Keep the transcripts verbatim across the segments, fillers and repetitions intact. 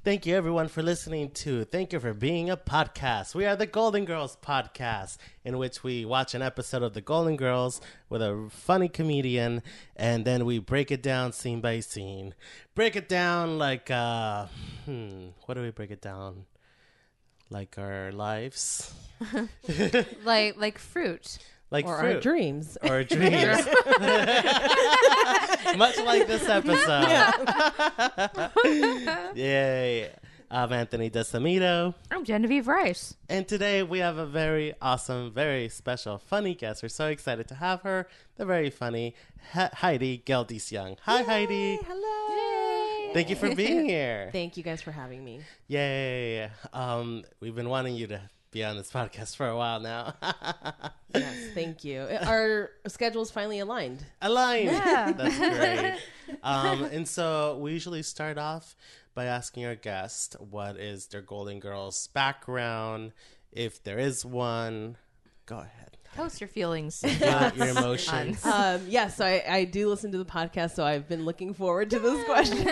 thank you everyone for listening to Thank You for Being a Podcast. We are the Golden Girls Podcast, in which we watch an episode of the Golden Girls with a funny comedian, and then we break it down scene by scene. Break it down like, uh, hmm, what do we break it down? Like our lives? like like fruit. Like or fruit. our dreams. Or our dreams. Much like this episode. Yeah. Yay. I'm Anthony DeSamito. I'm Genevieve Rice. And today we have a very awesome, very special, funny guest. We're so excited to have her. The very funny He- Heidi Geldis Young. Hi, Yay, Heidi. Hello. Yay. Thank you for being here. Thank you guys for having me. Yay. Um, we've been wanting you to be on this podcast for a while now. Yes, thank you. Our schedules finally aligned. Aligned. Yeah. That's great. Um, and so we usually start off by asking our guest what is their Golden Girls background, if there is one. Go ahead. Post your feelings. Your, your emotions. Um, yes, so I, I do listen to the podcast, so I've been looking forward to this question.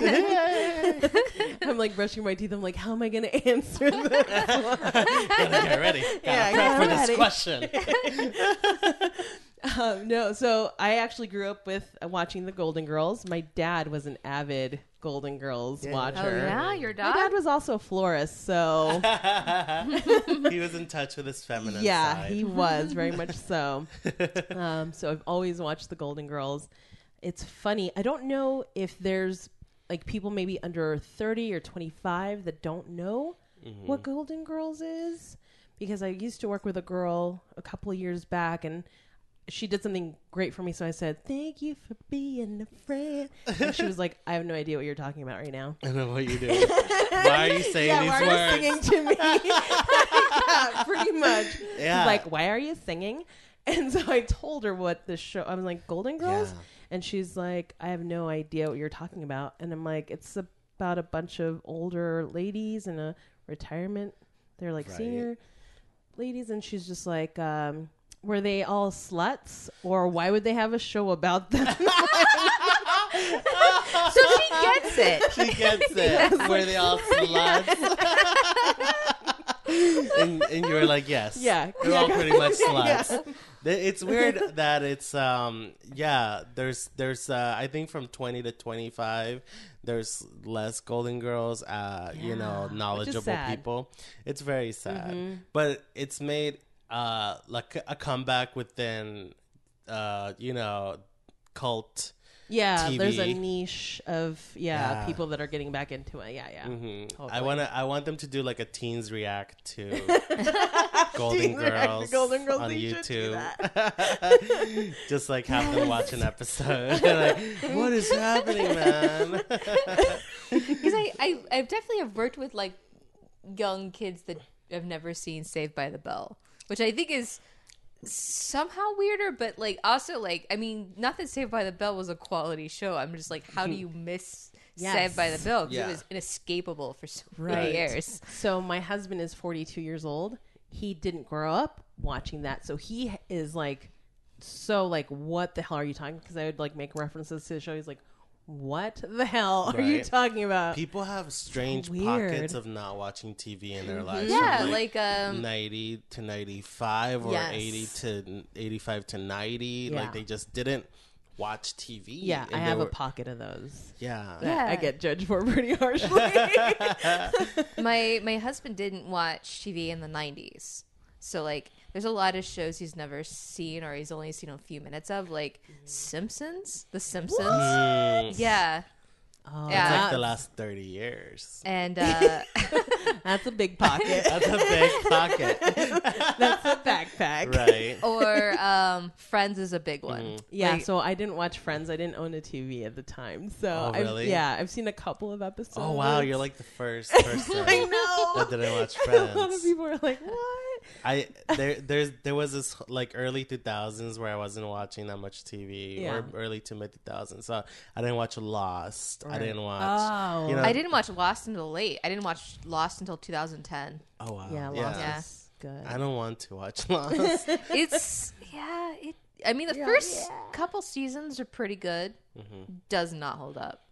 I'm like brushing my teeth. I'm like, how am I going to answer this? Gotta get ready. Gotta Yeah, prep for get this ready. question. Um, no, so I actually grew up with uh, watching the Golden Girls. My dad was an avid Golden Girls Yeah. watcher. Oh, yeah? Your My dad dad? was also a florist, so He was in touch with his feminine yeah, side. he was very much so. Um, so I've always watched the Golden Girls. It's funny. I don't know if there's like people maybe under thirty or twenty-five that don't know Mhm. what Golden Girls is, because I used to work with a girl a couple of years back, and she did something great for me. So I said, "Thank you for being a friend." And she was like, "I have no idea what you're talking about right now." I know what you do. Why are you saying Yeah, these why words? are you singing to me? Yeah, pretty much. Yeah. She's like, why are you singing? And so I told her what the show. I was like, Golden Girls, Yeah. and she's like, I have no idea what you're talking about. And I'm like, it's about a bunch of older ladies in a retirement. They're like Right. senior ladies, and she's just like, um, were they all sluts, or why would they have a show about them? So she gets it. She gets it. Were they all sluts? and, and you were like, yes. Yeah. They're all pretty much sluts. Yeah. Th- It's weird that it's, um, yeah, there's, there's, uh, I think from twenty to twenty-five, there's less Golden Girls, uh, you know, Yeah, which is knowledgeable sad. people. It's very sad. Mhm. But it's made, uh, like a comeback within, uh, you know, cult. Yeah, T V. there's a niche of yeah, Yeah. people that are getting back into it. Yeah, yeah. hmm Totally. I want to. I want them to do like a teens react to Golden Teens react to Girls, Golden Girls, on they should do YouTube. Just like have them watch an episode. Like, what is happening, man? Because I, I, I definitely have worked with like young kids that have never seen Saved by the Bell, which I think is somehow weirder, but like also like I mean, not that Saved by the Bell was a quality show. I'm just like, how do you miss Yes. Saved by the Bell? Because Yeah. it was inescapable for so Right. many years. So my husband is forty-two years old. He didn't grow up watching that, so he is like, so like, what the hell are you talking? Because I would like make references to the show. He's like, what the hell are you Right. talking about? People have strange Weird. pockets of not watching T V in their lives. Yeah, from, like um, ninety to ninety-five or Yes. eighty to eighty-five to ninety. Yeah. Like they just didn't watch T V. Yeah, and I they have a were- pocket of those. Yeah. that Yeah. I get judged for pretty harshly. my my husband didn't watch T V in the nineties, so like there's a lot of shows he's never seen or he's only seen a few minutes of, like Simpsons, The Simpsons. Mm. Yeah, Oh, Yeah. It's like that's, the last thirty years. and uh, that's a big pocket. That's a big pocket. That's a backpack. Right. or um, Friends is a big one. Mhm. Yeah, Like- so I didn't watch Friends. I didn't own a T V at the time. So Oh, I've, really? yeah, I've seen a couple of episodes. Oh, wow. You're like the first person I know. that didn't watch A lot of Friends. people are like, "What?" I there there's there was this like early two thousands where I wasn't watching that much T V, Yeah. or early to mid two thousands. So I didn't watch Lost. I Right. didn't watch. Oh, you know- I didn't watch Lost until late. I didn't watch Lost until two thousand ten. Oh wow. yeah, Yeah. Lost Yeah. is good. I don't want to watch Lost. It's yeah. It. I mean, the Yeah, first yeah. couple seasons are pretty good. Mhm. Does not hold up.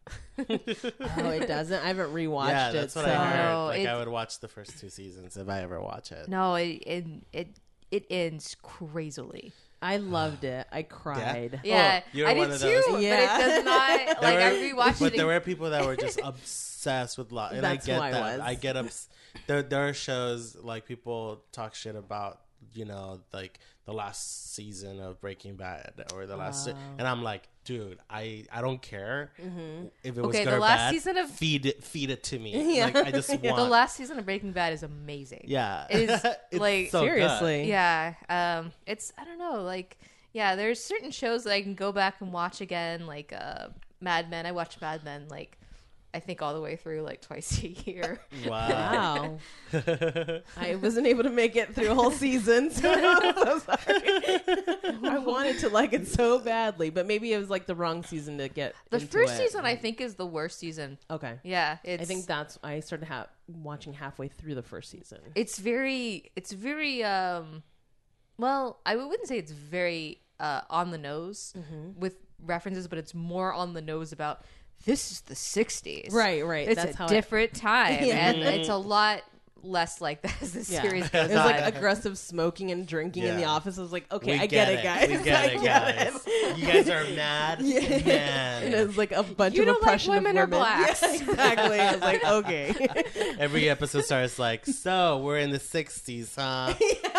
Oh, it doesn't. I haven't rewatched yeah, it. that's what so. I heard. No, like it- I would watch the first two seasons if I ever watch it. No, it it it, it ends crazily. I loved it. I cried. Yeah, you're I one did of too. those. Yeah. But it does not. There Like I were- rewatched but it. there were people that were just obsessed with Lost, and That's I get who I that. was. I get ups. There, there are shows like people talk shit about, you know, like the last season of Breaking Bad or the last, Wow. and I'm like, dude, I, I don't care if it was Okay, good the or last bad. season of- feed it, feed it to me. Yeah. Like I just want the last season of Breaking Bad is amazing. Yeah, It is, It's like- so good. Seriously. Yeah, um, it's I don't know, like yeah, there's certain shows that I can go back and watch again, like uh, Mad Men. I watch Mad Men like I think all the way through like twice a year. Wow. Wow. I wasn't able to make it through a whole season, so I'm so sorry. I wanted to like it so badly, but maybe it was like the wrong season to get The into first it. season I think is the worst season. Okay. Yeah, it's, I think that's I started ha- watching halfway through the first season. it's very it's very um well, I wouldn't say it's very uh on the nose Mm-hmm. with references, but it's more on the nose about this is the sixties. Right, right. It's That's a how different time, Yeah. and it's a lot less like that as the it, yeah. series It goes was on. like aggressive smoking and drinking in the Yeah. office. I was like, okay, We I get, it, guys. We get I it, get guys. it. You guys are mad, Yeah. And man. it was like a bunch You of don't like oppression women or of women. blacks. Yeah, exactly. I was like, okay. Every episode starts like, so we're in the sixties, huh?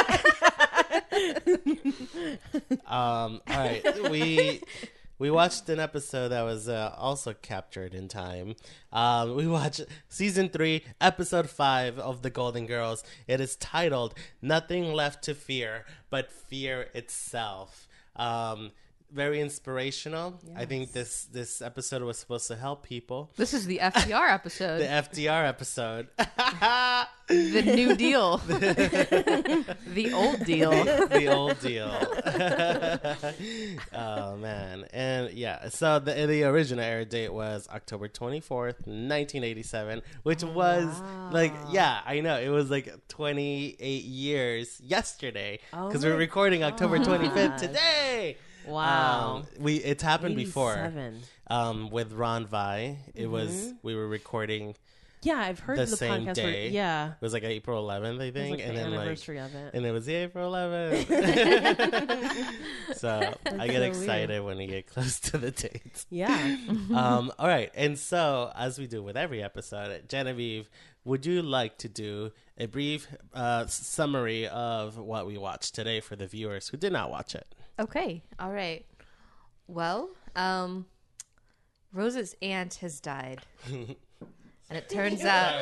um, all right, we we watched an episode that was uh, also captured in time. Um, we watched season three, episode five of The Golden Girls. It is titled "Nothing Left to Fear But Fear Itself." Um, very inspirational. I think this this episode was supposed to help people. This is the F D R episode, The the, F D R episode. New Deal, the old deal. The old deal. Oh man, and yeah. So the the original air date was October twenty fourth, nineteen eighty seven, which was like yeah, I know it was like twenty eight years yesterday Oh because my we're recording October twenty fifth gosh. today. Wow. Um, we it's happened before eighty-seven. um, with Ron Vi. It was we were recording. Yeah, I've heard The the, same podcast. day. Where, yeah. It was like April eleventh, I It was think, like and the then like anniversary of it. and it was the April eleventh. So I get so excited when we get close to the dates. Yeah. Um, all right. And so, as we do with every episode, Genevieve, would you like to do a brief uh, summary of what we watched today for the viewers who did not watch it? Okay, all right. Well, um, Rose's aunt has died, and it turns out.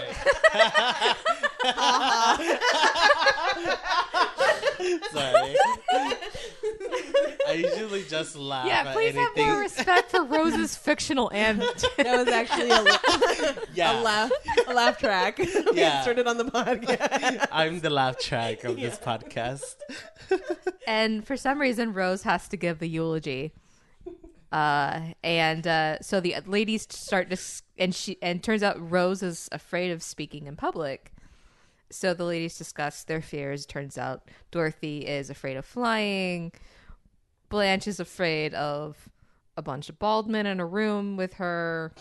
Sorry. I usually just laugh Yeah, at please have anything. more respect for Rose's fictional aunt. That was actually a, la- Yeah. a laugh a laugh track. We Yeah. inserted on the podcast. I'm the laugh track of this podcast. And for some reason, Rose has to give the eulogy. Uh, and uh, so the ladies start to, s- and she, and turns out Rose is afraid of speaking in public. So the ladies discuss their fears. Turns out Dorothy is afraid of flying. Blanche is afraid of a bunch of bald men in a room with her.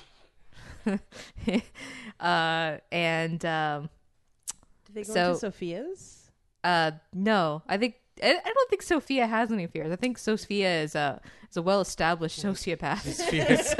uh, and um, Did they go So- to Sophia's? uh, no, I think I, I don't think Sophia has any fears. I think Sophia is a is a well established sociopath. Fears.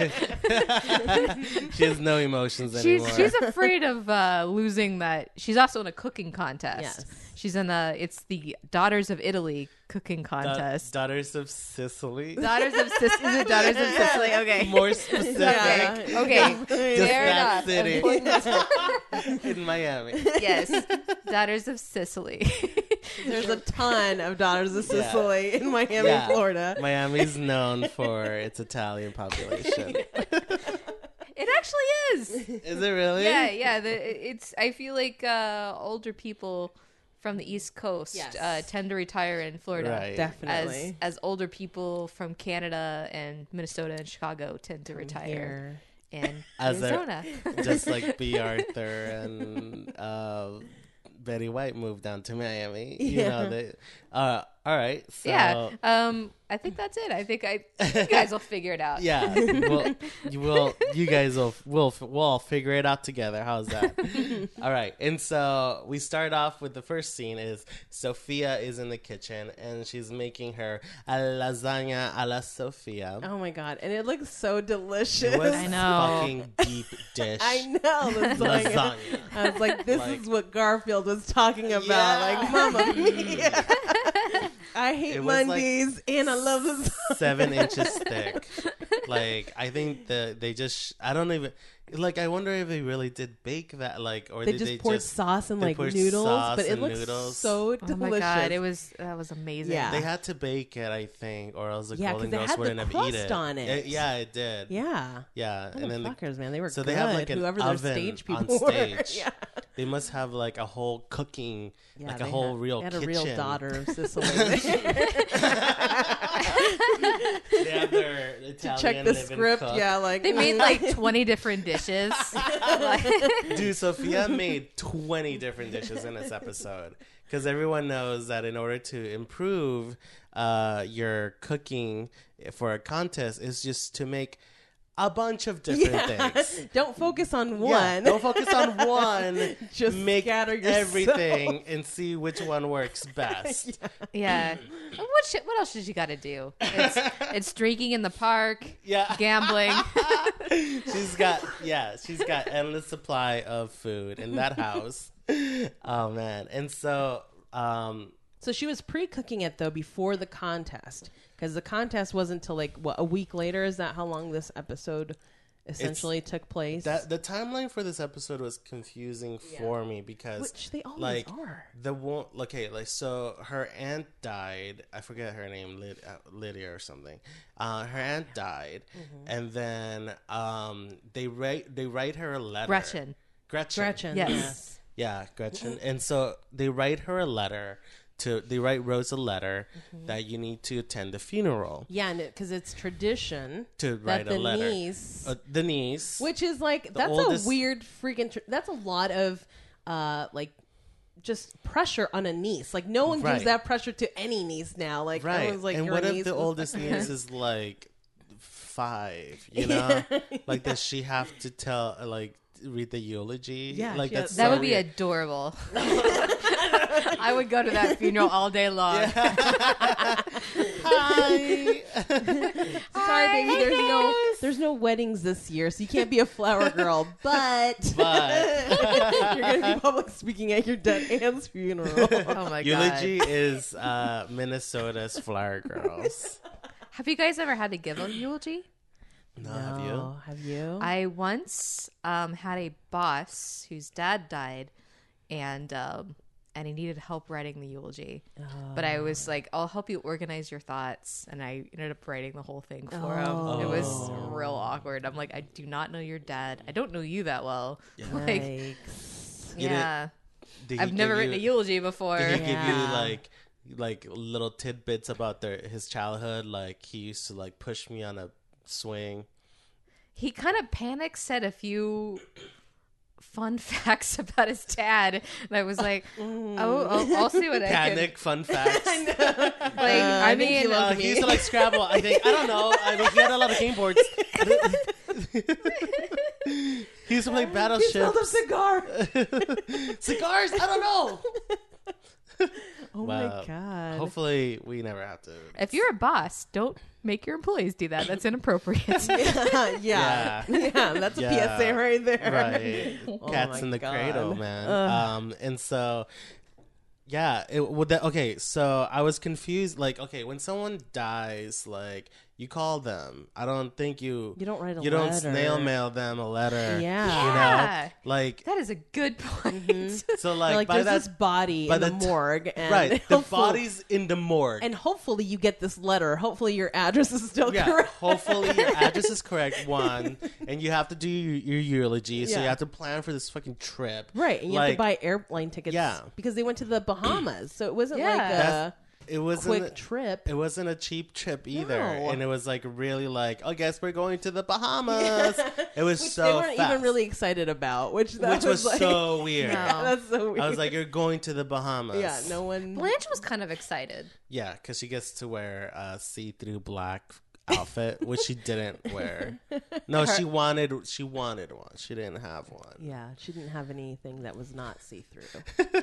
She has no emotions she's anymore. she's afraid of uh, losing that. She's also in a cooking contest. Yes. She's in a it's the Daughters of Italy cooking Da- contest. Daughters of Sicily. Daughters of Sicily. Is it Daughters of Sicily? Okay. More specific. Yeah. Okay. Just Fair that enough. city I'm putting this- in Miami. Yes. Daughters of Sicily. There's a ton of Daughters of Yeah. Sicily in Miami, Yeah. Florida. Miami's known for its Italian population. It actually is. Is it really? Yeah, yeah. The, it's. I feel like uh, older people from the East Coast Yes. uh, tend to retire in Florida. Right. As Definitely. as older people from Canada and Minnesota and Chicago tend to retire Here. in As a- Arizona. Just like B. Arthur and uh, Betty White moved down to Miami. You Yeah. know, they, uh, All right. So, Yeah. Um, I think that's it. I think I you guys will figure it out. Yeah. Well, you will. You guys will. We'll. We'll all figure it out together. How's that? All right. And so we start off with the first scene. Is Sophia is in the kitchen and she's making her a lasagna a la Sophia. Oh my god, and it looks so delicious. It was I know. fucking deep dish. I know lasagna. Lasagna. I was like, this Like- is what Garfield was talking about. Yeah. Like, Mama Mia. I hate It was like- Mondays, and I love lasagna. Seven inches thick. Like I think the they just I don't even like I wonder if they really did bake that like or They did just they poured just sauce and they like poured noodles, sauce but it and looks noodles. so Oh delicious. my god, it was that was amazing. Yeah. they had to bake it I think or else the Yeah, 'cause Golden they Girls had the wouldn't have crust eat it. on it. Yeah, it did. Yeah. Yeah, and then the, Motherfuckers, man, they were so good. they have like an Whoever their oven stage on people were. stage. Yeah. They must have like a whole cooking, Yeah, like a they whole had, real they had kitchen. a real daughter of Sicily. They have their Italian Check the live-in script. cook. Yeah, like They made like twenty different dishes. Like- Dude, Sophia made twenty different dishes in this episode because everyone knows that in order to improve uh, your cooking for a contest is just to make a bunch of different Yeah. things. Don't focus on Yeah, one. don't focus on one. Just make scatter yourself. everything and see which one works best. yeah. What sh- what else did you got to do? It's, it's drinking in the park, Yeah. gambling. She's got yeah, she's got endless supply of food in that house. Oh man. And so um So she was pre-cooking it though before the contest, because the contest wasn't until like what a week later. Is that how long this episode essentially took place? that the timeline for this episode was confusing for me because Which they always like are. the one okay like so her aunt died. I forget her name, Lyd, uh, Lydia or something. Uh, her aunt died, Mm-hmm. and then um, they write they write her a letter. Gretchen. Gretchen. Gretchen. Yes. Yes. Yeah, Gretchen. And so they write her a letter to they write Rose a letter Mm-hmm. that you need to attend the funeral Yeah, because it's tradition to that write the a letter. niece, Uh, the niece, which is like that's oldest- a weird freaking. Tr- that's a lot of uh like just pressure on a niece. Like no one Right. gives that pressure to any niece now. Like right? everyone's like, and your what if niece the was- oldest niece is like five? You know, like does she have to tell uh, like read the eulogy? Yeah, like she that's has- That so would be weird. adorable. I would go to that funeral all day long. Hi. Sorry, baby. Hi, There's no guys. there's no weddings this year, so you can't be a flower girl. But But you're gonna be public speaking at your dead aunt's funeral. Oh my god. eulogy is uh, Minnesota's Flower Girls. Have you guys ever had to give a eulogy? No, have you? No, Have you? I once um, had a boss whose dad died, and um, and he needed help writing the eulogy. But I was like, "I'll help you organize your thoughts," and I ended up writing the whole thing for him. It was real awkward. I'm like, "I do not know your dad. I don't know you that well." Like, Yikes. Did it- yeah, Did he I've never give written a you- eulogy before. Did he give you Yeah. like like little tidbits about their his childhood? Like he used to like push me on a swing. He kind of panic said a few fun facts about his dad, and I was like, "Oh, I'll, I'll see what I can." Panic fun facts. Like, Uh, I, I think he mean, loves Uh, he used to like Scrabble. I think I don't know. I mean, he had a lot of game boards. He used to play He smelled a Battleship. cigar. Cigars. I don't know. Oh Wow. my god. Hopefully, we never have to. if you're a boss, don't make your employees do that. That's inappropriate. yeah, yeah, yeah. That's a Yeah. P S A right there. Right, Oh cats my in the God. cradle, man. Ugh. Um, and so, yeah, it would that. Okay, so I was confused. Like, okay, when someone dies, like you call them. I don't think you. You don't write a You don't letter. snail mail them a letter. Yeah. you Yeah. know, like That is a good point. Mm-hmm. so, like, Like, by there's that, this body by in the, the t- morgue, and right, the hopefully- body's in the morgue. and hopefully you get this letter. Hopefully your address is still yeah, correct. hopefully your address is correct. One, and you have to do your, your eulogy, so Yeah. you have to plan for this fucking trip. Right, and you like, have to buy airplane tickets. Yeah. because they went to the Bahamas, so it wasn't Yeah. like a. That's- it wasn't quick trip. It wasn't a cheap trip either, No. and it was like really like, I guess we're going to the Bahamas. It was Which so they weren't fast, even really excited about, which that which was, like, so weird. No. that's so weird. I was like, you're going to the Bahamas. yeah, no one. Blanche was kind of excited. Yeah, because she gets to wear a see-through black outfit, which she didn't wear. No, she wanted she wanted one. She didn't have one. Yeah, she didn't have anything that was not see through.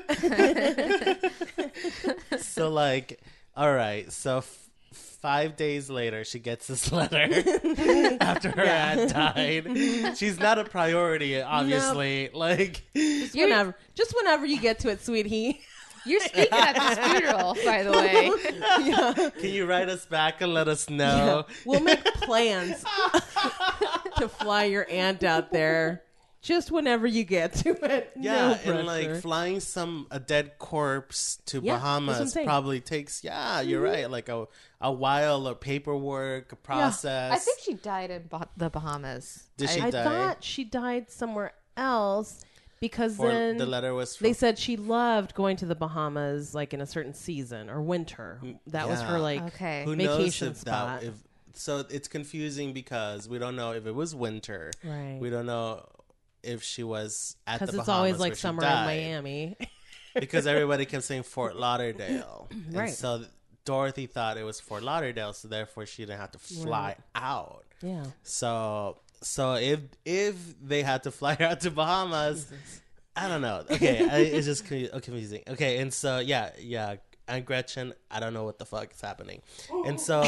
So like, all right, so f- five days later, she gets this letter after her aunt died. She's not a priority, obviously. Like, Just whenever, just whenever you get to it, sweetie. You're speaking at this funeral, by the way. yeah. can you write us back and let us know? Yeah. We'll make plans to fly your aunt out there just whenever you get to it. Yeah, no and like pressure. flying some a dead corpse to Yeah, that's what I'm Bahamas saying. probably takes. Yeah, you're right. Like a a while, a paperwork, a process. I think she died in bah- the Bahamas. Did she I- I die? thought she died somewhere else because Or then the letter was from they said she loved going to the Bahamas like in a certain season or winter. That was her Yeah. like Okay. Who knows vacation if spot. that if so it's confusing because we don't know if it was winter. Right. We don't know if she was at the Because it's Bahamas always where like she summer in died. Miami. Because everybody kept saying Fort Lauderdale. Right. And so Dorothy thought it was Fort Lauderdale, so therefore she didn't have to fly out. yeah. So so if if they had to fly her out to Bahamas, I don't know. Okay, I, it's just con- confusing. Okay, and so yeah, yeah, Aunt Gretchen, I don't know what the fuck is happening, and so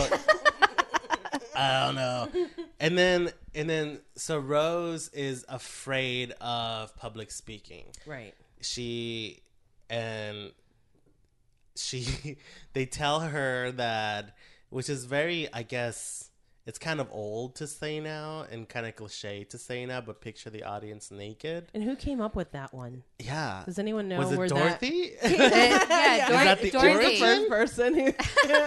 I don't know. And then and then so Rose is afraid of public speaking. Right. She and she they tell her that, which is very, I guess, it's kind of old to say now and kind of cliche to say now, but picture the audience naked. And who came up with that one? Yeah. Does anyone know Was it where Dorothy? yeah, Yeah. Dor- Is that the Dorothy. origin? first person who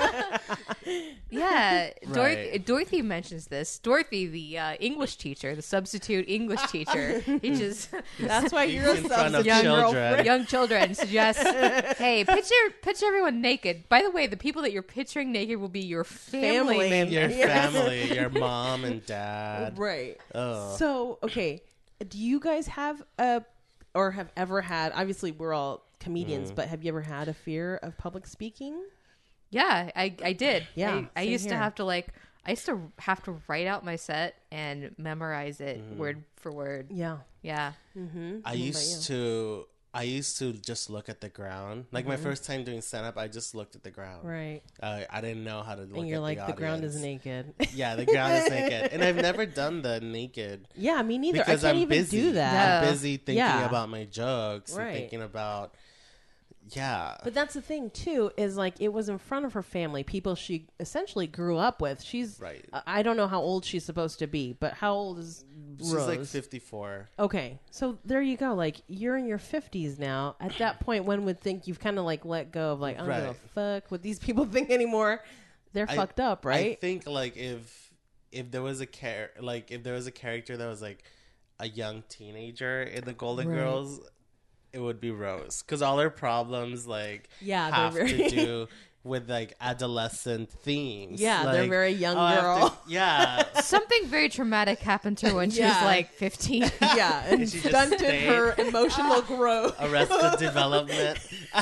Yeah, Dor- Right. Dorothy mentions this. Dorothy, the uh, English teacher, the substitute English teacher, teaches That's why you're a In front of substitute children. girlfriend. young children suggests, "Hey, picture picture everyone naked. By the way, the people that you're picturing naked will be your family, Family. members." Your Yeah. family, your mom and dad. Right. Oh. So, okay, do you guys have a, or have ever had, obviously we're all comedians, but have you ever had a fear of public speaking? Yeah, I I did. Yeah, I, I same used to here. have to like I used to have to write out my set and memorize it word for word. Yeah. Yeah. Mm-hmm. I used to I used to just look at the ground. Like my first time doing stand up, I just looked at the ground. Right. Uh, I didn't know how to look And you're at like, the the ground is audience. naked. Yeah, the ground is naked. And I've never done the naked Yeah, me neither. because I can't I'm even busy. do that. I'm Yeah. busy thinking Yeah. about my jokes Right. and thinking about yeah. But that's the thing too, is like it was in front of her family, people she essentially grew up with. She's Right. I- I don't know how old she's supposed to be, but how old is She's Rose? like fifty-four. Okay, so there you go. Like you're in your fifties now. At that point, one would think you've kind of like let go of like I don't give a Right. fuck what these people think anymore. They're I- fucked up, I right? think like if if there was a char- like if there was a character that was like a young teenager in the Golden Right. Girls, it would be Rose, because all her problems like Yeah, have they're very- to do with like adolescent themes. Yeah, they're Like, very young oh, I have girl. to- yeah, Something very traumatic happened to her when she was Yeah. like fifteen. yeah, and And she just stunted stayed. her emotional growth. Arrested Development.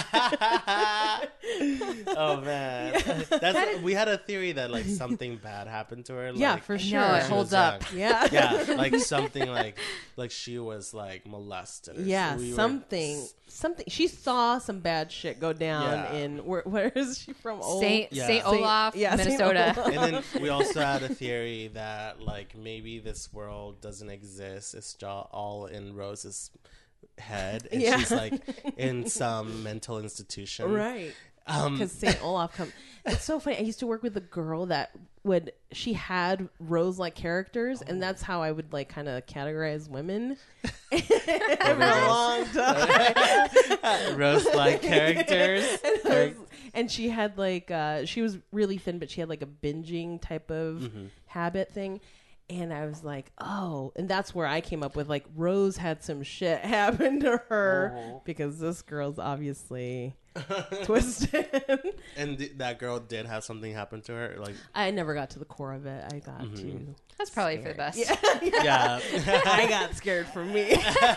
Oh man, that's we had a theory that like something bad happened to her. Yeah, like, for when sure. No, it she holds was up. young. Yeah, Yeah, like something like like she was like molested. or yeah, so we were- something, something. She saw some bad shit go down Yeah. in where, where is she from? Old- Saint Yeah. Saint Saint- Olaf, yeah, Saint Minnesota. Olaf. And then we also had a theory that like maybe this world doesn't exist. It's just all in Rose's head, and Yeah. she's like in some mental institution. right? Um, Because Saint Olaf come. It's so funny. I used to work with a girl that would she had Rose like characters, and that's how I would like kind of categorize women for a long time. Rose-like characters. And, I was- and she had like uh, she was really thin, but she had like a binging type of Mm-hmm. habit thing. And I was like, oh, and that's where I came up with like Rose had some shit happen to her Oh. because this girl's obviously twisted. And th- that girl did have something happen to her. Like, I never got to the core of it. I got Mhm. to. That's probably for the best. Yeah. yeah. I got scared for me.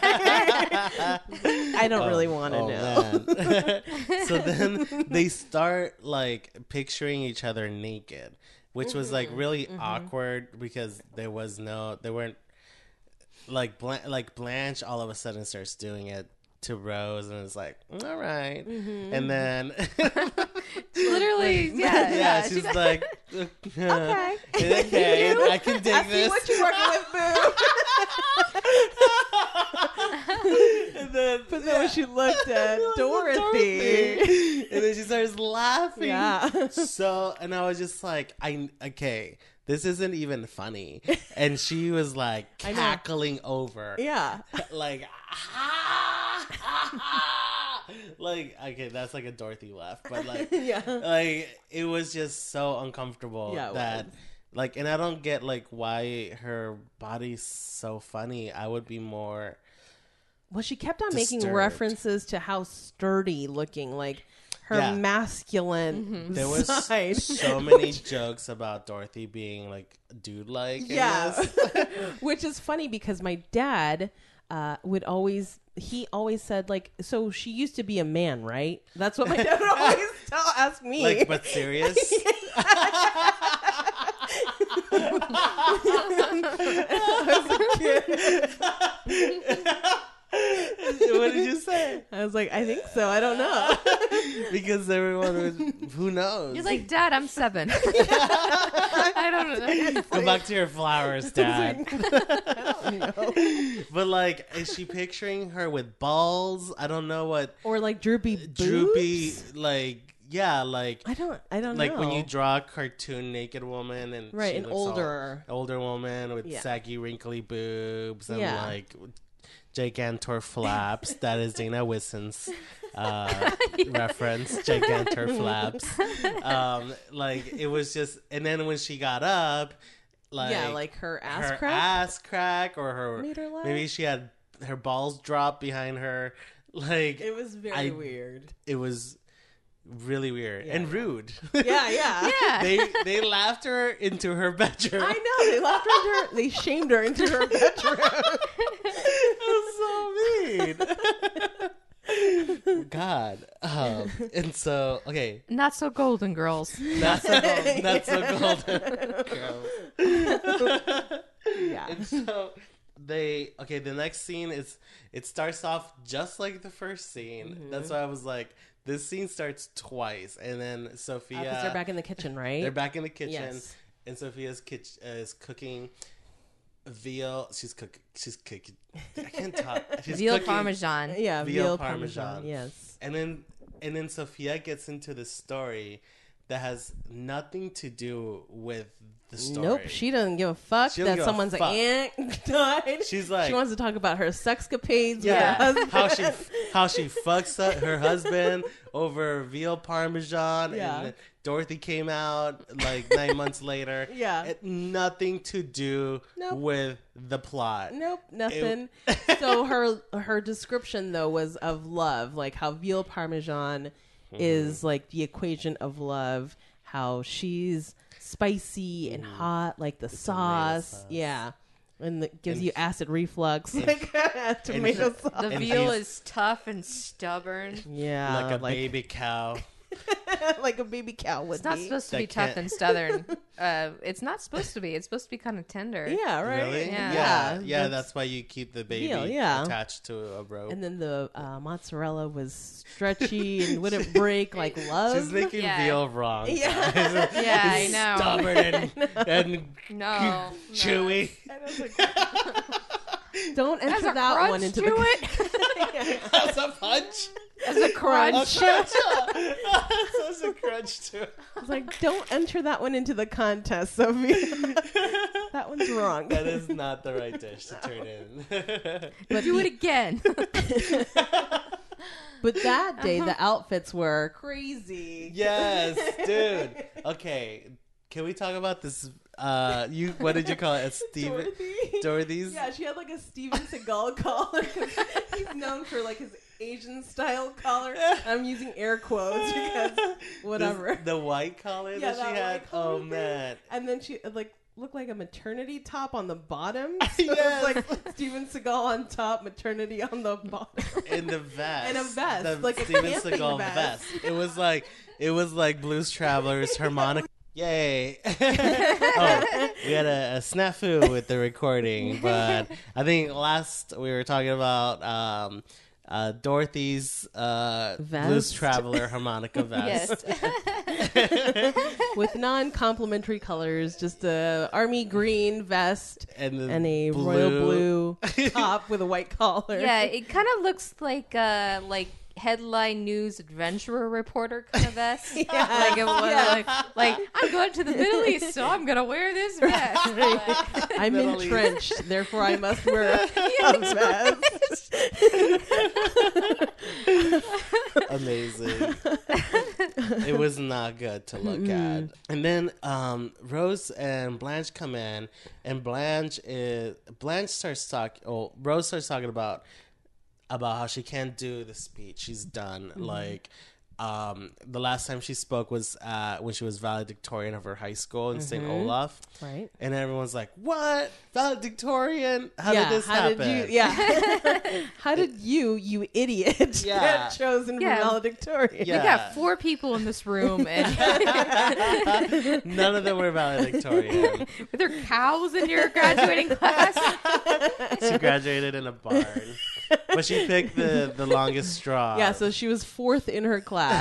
I don't really want to oh, know. Man. So then they start like picturing each other naked, which was like really Mm-hmm. awkward because there was no, there weren't like Blan- like Blanche all of a sudden starts doing it to Rose, and it's like, all right. Mm-hmm. And then Literally, yeah. yeah, yeah, she's she- like, Okay. okay, I can dig I see this. what you're working with, boo. And then, But then when she looked at Dorothy, Dorothy. And then she starts laughing. yeah, So, and I was just like, I okay, this isn't even funny. And she was like I know. cackling over, yeah, like, ah, ah, ah. Like, okay, that's like a Dorothy laugh, but like, yeah. like it was just so uncomfortable Yeah, it that. was. Like, and I don't get like why her body's so funny. I would be more. Well, she kept on making Disturbed. references to how sturdy looking, like her Yeah. masculine There was side. so many jokes about Dorothy being like dude-like. in Yeah, this. which is funny because my dad uh, would always. He always said like, so she used to be a man, right? That's what my dad would always tell, ask me. Like, but serious. What did you say? I was like, I think so. I don't know. Because everyone was, who knows? You're like, Dad, I'm seven. I don't know. Go back to your flowers, Dad. I don't know. But like, is she picturing her with balls? I don't know what Or like droopy boobs? droopy, like, yeah, like, I don't. I don't like know. when you draw a cartoon naked woman and Right, she an looks all- older. older woman with Yeah. saggy, wrinkly boobs and Yeah. like gigantor flaps. That is Dana Wisson's uh, reference. Gigantor flaps. Um, like it was just, and then when she got up, like yeah, like her ass her crack. ass crack, or her Made her laugh? maybe she had her balls drop behind her. Like It was very I- weird. it was really weird Yeah, and yeah. rude. Yeah, yeah. Yeah. they they laughed her into her bedroom. I know. They laughed her into her. They shamed her into her bedroom. It was so mean. God. Um, and so, okay, Not so golden girls. not so golden. Not so golden. Girl. Yeah. And so they, okay, the next scene is, it starts off just like the first scene. Mm-hmm. That's why I was like, this scene starts twice. And then Sophia. Because they're back in the kitchen, right? They're back in the kitchen. Yes. And Sophia's kitch- uh, is cooking veal. She's cooking. She's cooking. I can't talk. She's Veal cooking- parmesan. Yeah, Veal veal, parmesan. parmesan. Yes. And then and then Sophia gets into the story that has nothing to do with the story. Nope, she doesn't give a fuck She doesn't that give a someone's fuck. aunt died. She's like, she wants to talk about her sexcapades yeah, with her husband. how she how she fucks up her husband over veal parmesan, Yeah. and Dorothy came out like nine months later. Yeah. It, nothing to do Nope. with the plot. Nope, nothing. so her her description though was of love, like how veal parmesan Mm-hmm. is like the equation of love. How she's spicy and hot, like the sauce. sauce. Yeah, and it gives And you acid reflux, like tomato and- sauce. The And veal he's- is tough and stubborn. Yeah, like a baby cow. like a baby cow would It's not be. supposed to That be tough can't- and stubborn. Uh, it's not supposed to be. It's supposed to be kind of tender. Yeah, right. Really? Yeah. Yeah. Yeah, Yeah, that's, why you keep the baby Veal, yeah. attached to a rope. And then the uh, mozzarella was stretchy and wouldn't break like love. She's making Yeah. veal wrong. Yeah. guys. Yeah, I It's know. Stubborn and, and No, no. chewy. And I was like, don't Has enter a that crunch one into to the it. That's a punch. As a A crunch. crunch. That's a crunch too. I was like, don't enter that one into the contest, Sophia. That one's wrong. That is not the right dish to turn in. But Do the- it again. But that day, the outfits were crazy. Yes, dude. Okay, can we talk about this uh, you what did you call it? A Steven Dorothy. Dorothy's. Yeah, she had like a Steven Seagal collar. 'Cause he's known for like his Asian style collar. I'm using air quotes because whatever. The, the white collar Yeah, that she that had. white collar Oh thing. man. And then she like looked like a maternity top on the bottom. So Yes. it was like Steven Seagal on top, maternity on the bottom. In the vest. In a vest, The like a Steven camping Seagal vest. vest. It was like it was like Blues Travelers harmonica. Yay! Oh, we had a, a snafu with the recording, but I think last we were talking about um, uh, Dorothy's uh, Vest. Blues Traveler harmonica vest. Yes. With non-complimentary colors, just a army green vest and, the and a blue. royal blue top with a white collar. Yeah, it kind of looks like uh like headline news adventurer reporter kind of vest. Yeah. Like, it was Yeah. like like I'm going to the Middle East, so I'm gonna wear this vest. I'm Middle East. entrenched, therefore I must wear a vest. Amazing. It was not good to look at. And then um, Rose and Blanche come in, and Blanche is Blanche starts talking. Oh, Rose starts talking about about how she can't do the speech. She's done. Like um, the last time she spoke was uh, when she was valedictorian of her high school in Saint Olaf. Right. And everyone's like, "What? Valedictorian? How yeah, did this how happen?" Did you, yeah. How did you, you idiot, Yeah. get chosen Yeah. for valedictorian? Yeah. We got four people in this room, and None of them were valedictorian. were there cows in your graduating class? She graduated in a barn, but she picked the, the longest straw. Yeah, so she was fourth in her class.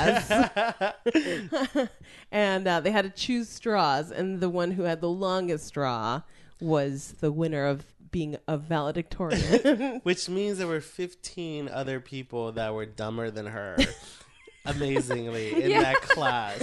And uh, they had to choose straws, and the one who had the longest straw was the winner of being a valedictorian. Which means there were fifteen other people that were dumber than her. Amazingly, in Yeah. that class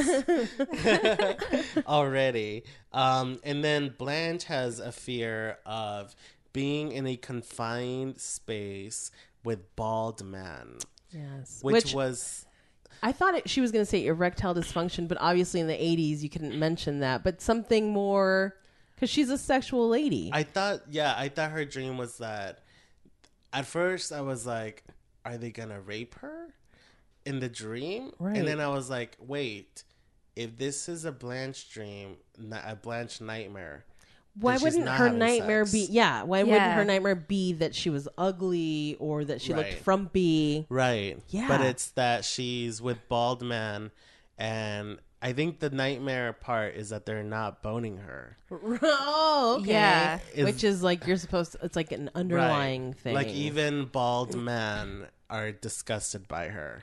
already. Um, and then Blanche has a fear of being in a confined space with bald men, Yes. which, Which, was I thought it, she was going to say erectile dysfunction, but obviously in the eighties you couldn't mention that. But something more, because she's a sexual lady. I thought, yeah, I thought her dream was that. At first, I was like, "Are they gonna rape her in the dream?" Right. And then I was like, "Wait, if this is a Blanche dream, n- a Blanche nightmare, Why then she's wouldn't not her having nightmare sex." be? Yeah. Why wouldn't Yeah. her nightmare be that she was ugly or that she Right. looked frumpy? Right. Yeah. But it's that she's with bald men, and I think the nightmare part is that they're not boning her. Oh, okay. Yeah. Which is like you're supposed to, it's like an underlying Right. thing. Like even bald men are disgusted by her.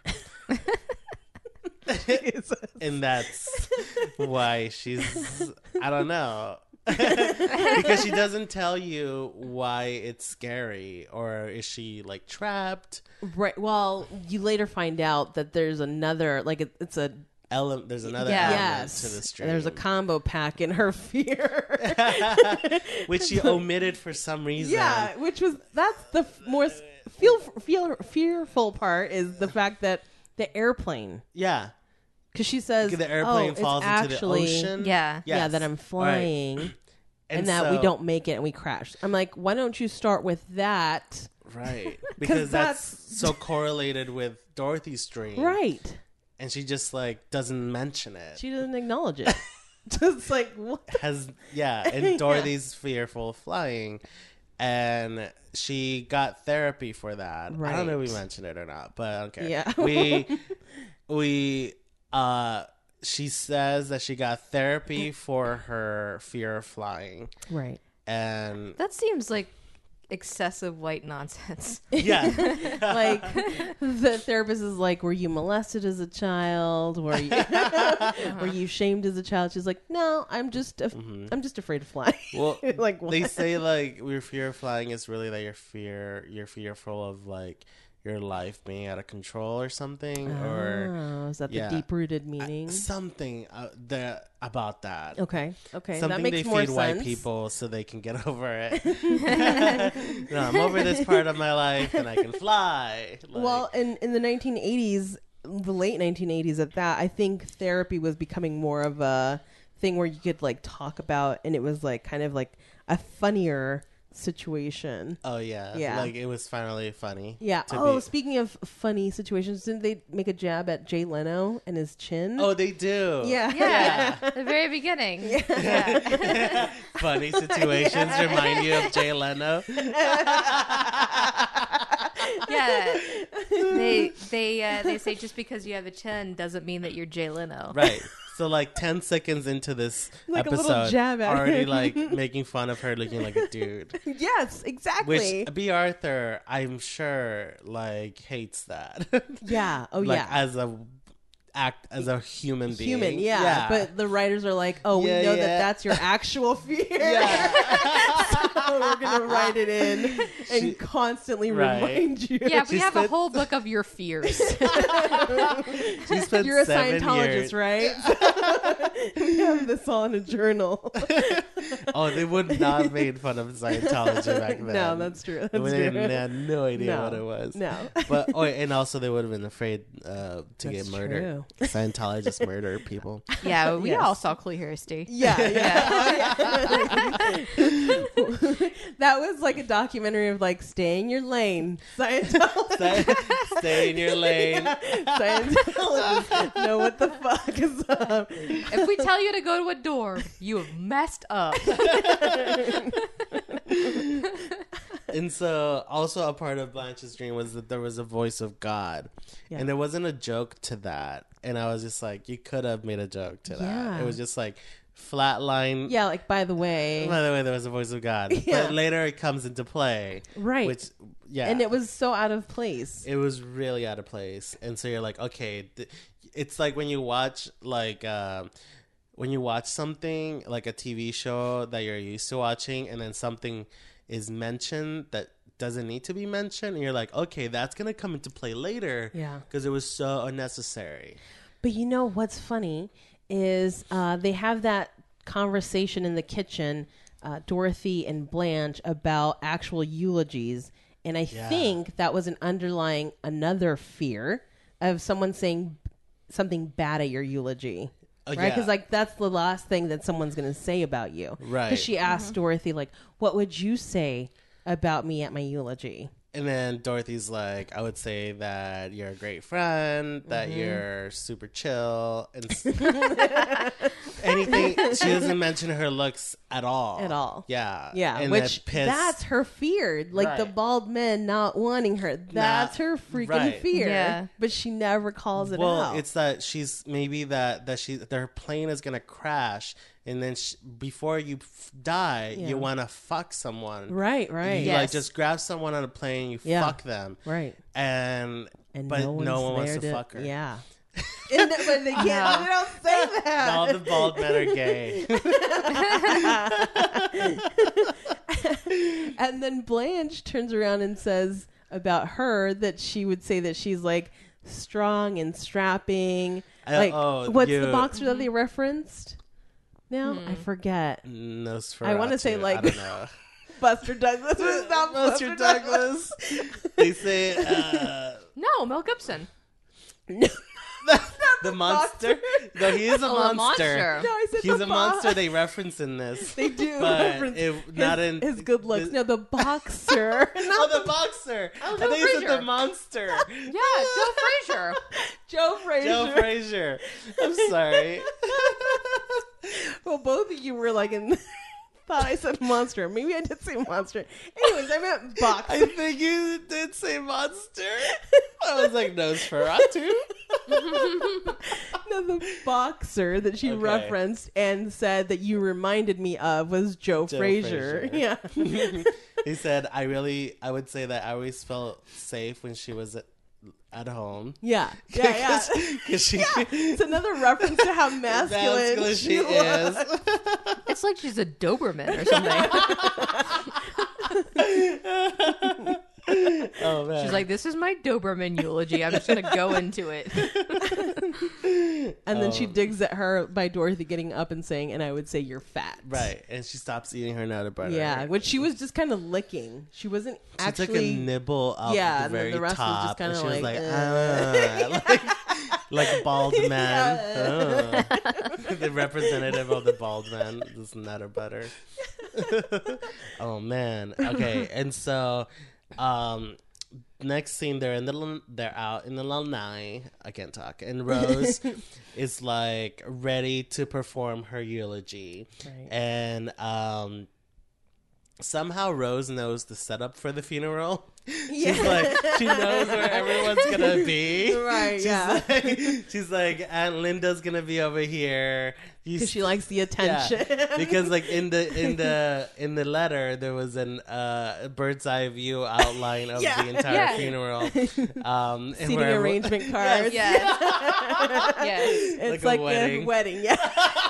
And that's why she's, I don't know. Because she doesn't tell you why it's scary, or is she like trapped? Right. Well, you later find out that there's another, like it, it's a Ele- there's another Yeah. element yes. to this dream. There's a combo pack in her fear. which she omitted for some reason. Yeah, which was that's the f- more s- feel feel fearful part is the fact that the airplane, Yeah. because she says The airplane oh, it's falls actually, into the ocean. Yeah. Yeah, Yes. that I'm Right. flying and, that we so- don't make it and we crash. I'm like, why don't you start with that? Right. Because that's, that's- so correlated with Dorothy's dream. Right. And she just like doesn't mention it. She doesn't acknowledge it. Just like what? The- Has yeah, and Dorothy's fearful of flying, and she got therapy for that. I don't know if we Right. mentioned it or not, but okay. Yeah. we we uh she says that she got therapy for her fear of flying, Right. and That seems like excessive white nonsense. yeah, Like the therapist is like, were you molested as a child? Were you were you shamed as a child? She's like, no, I'm just af- I'm just afraid of flying. well, Like what? they say like your fear of flying is really that your fear you're fearful of like your life being out of control or something, or Oh, is that the yeah. deep rooted meaning? something uh, that about that. Okay, okay, Something that makes they more feed sense. white people so they can get over it. No, I'm over this part of my life and I can fly. Like, Well, in in the nineteen eighties, the late nineteen eighties, at that, I think therapy was becoming more of a thing where you could like talk about, and it was like kind of like a funnier situation. Oh yeah, Yeah. Like it was finally funny. Yeah. to Oh, be- speaking of funny situations, didn't they make a jab at Jay Leno and his chin? Oh, they do. yeah. Yeah, the very beginning. Yeah. Funny situations remind you of Jay Leno. Yeah. They they uh, they say just because you have a chin doesn't mean that you're Jay Leno. Right. So like ten seconds into this Like a little episode, jab at already her. like making fun of her looking like a dude. Yes, exactly. Which B. Arthur, I'm sure, like hates that. yeah. Oh, like yeah. as a act as a human being. Human, yeah. But the writers are like, oh, Yeah, we know yeah. that that's your actual fear. yeah. So we're going to write it in and She- constantly Right. remind you. Yeah, we She have a spent- whole book of your fears. She spent You're a seven Scientologist, years. right? We have this all in a journal. Oh, they would not have made fun of Scientology back then. No, that's true. That's they true. didn't they had no idea No. what it was. No. But oh, and also they would have been afraid uh, to That's get murdered. true. Scientologists murder people. Yeah, we Yes. all saw Clearhusty. Yeah, yeah. That was like a documentary of like stay in your lane. Scientology. Stay, stay in your lane. Scientologists know what the fuck is up. If we tell you to go to a door, you have messed up. And so, also a part of Blanche's dream was that there was a voice of God, Yeah. and there wasn't a joke to that. And I was just like, you could have made a joke to that. Yeah. It was just like flatline. Yeah, like by the way. By the way, there was a voice of God, Yeah. but later it comes into play, Right. which yeah, And it was so out of place. it was really out of place. And so you're like, okay, th- it's like when you watch like. Uh, when you watch something like a T V show that you're used to watching, and then something is mentioned that doesn't need to be mentioned, and you're like, okay, that's gonna come into play later, Yeah. because it was so unnecessary. But you know what's funny is uh, they have that conversation in the kitchen, uh, Dorothy and Blanche, about actual eulogies. And I Yeah. think that was an underlying another fear of someone saying something bad at your eulogy. Oh, Right? yeah. Because, like, that's the last thing that someone's going to say about you. Right. Because she asked Dorothy, like, what would you say about me at my eulogy? And then Dorothy's like, I would say that you're a great friend, that Mm-hmm. you're super chill, and s- anything. She doesn't mention her looks at all. At all. Yeah. Yeah, And which that pissed- that's her fear. Like the Right. bald men not wanting her. That's her freaking right. fear. Yeah. But she never calls it Well, out. it's that she's maybe that that she their plane is gonna crash, and then sh before you f- die, Yeah. you want to fuck someone, right, right. You like Yes. just grab someone on a plane, you Yeah. fuck them, Right. and And but no, no, one's one wants there to, fuck her. Yeah. And, th- but they can't. They don't say that. All the bald men are gay. And then Blanche turns around and says about her that she would say that she's like strong and strapping. Uh, Like, oh, what's you- the boxer that they referenced? Now I forget. Nosferatu. I wanna say, like- I don't know. Buster Douglas was not Buster Buster Douglas. They say uh, No, Mel Gibson. No, the monster. No, he is a Oh, a monster. monster. no, I said He's the a bo- monster they reference in this. They do But reference if not his, in- his good looks. the- No, the boxer. Oh, the boxer. Oh, I Joe think you said Frazier. the monster. Yeah, Joe Frazier. Joe Frazier. Joe Frazier. I'm sorry. Well, both of you were like in. Thought I said monster. Maybe I did say monster. Anyways, I meant boxer. I think you did say monster. I was like, Nosferatu. No, the boxer that she Okay. referenced and said that you reminded me of was Joe, Joe Frazier. Frazier. Yeah. He said, I really, I would say that I always felt safe when she was at, at home. Yeah. Yeah, yeah. Because she, It's another reference to how masculine, masculine she was. is. It's like she's a Doberman or something. Oh, man. She's like, this is my Doberman eulogy. I'm just going to go into it. And then she Um, digs at her by Dorothy getting up and saying, and I would say you're fat. Right. And she stops eating her nut butter. Yeah, which she was just kind of licking. She wasn't She actually. took a nibble out Yeah, the and then very the rest was top. just kinda and she was like, like, uh. ah, like, like bald man. Oh. The representative of the bald man. Doesn't matter better. Oh man. Okay, and so um next scene, they're in the they're out in the lanai. I can't talk. And Rose is like ready to perform her eulogy, Right. and um, somehow Rose knows the setup for the funeral. She's like, she knows where everyone's gonna be. Right, She's yeah. Like, she's like, Aunt Linda's gonna be over here. You Because she likes the attention. yeah, because like in the in the in the letter there was an uh, bird's eye view outline of Yeah. the entire Yeah. funeral, um, and Seating where everyone- arrangement cards. Yes. Yes. It's Like like, a a wedding. wedding. Yeah.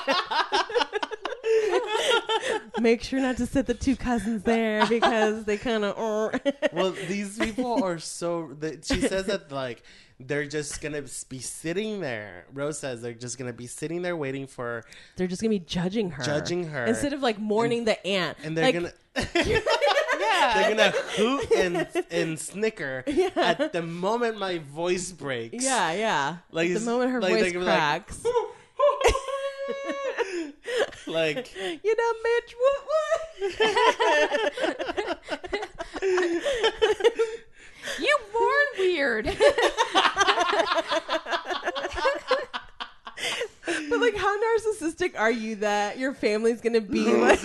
Make sure not to sit the two cousins there because they kind of. Well, these people are so. The, she says that like they're just gonna be sitting there. Rose says they're just gonna be sitting there waiting for, They're just gonna be judging her, Judging her. instead of like mourning the aunt. and they're like, gonna. Yeah. They're gonna hoot and and snicker at the moment my voice breaks. Yeah, yeah. Like the it's- moment her like, voice they're gonna be like, cracks. Like You know, Mitch. What? What? You mourn weird. But like, how narcissistic are you that your family's gonna be like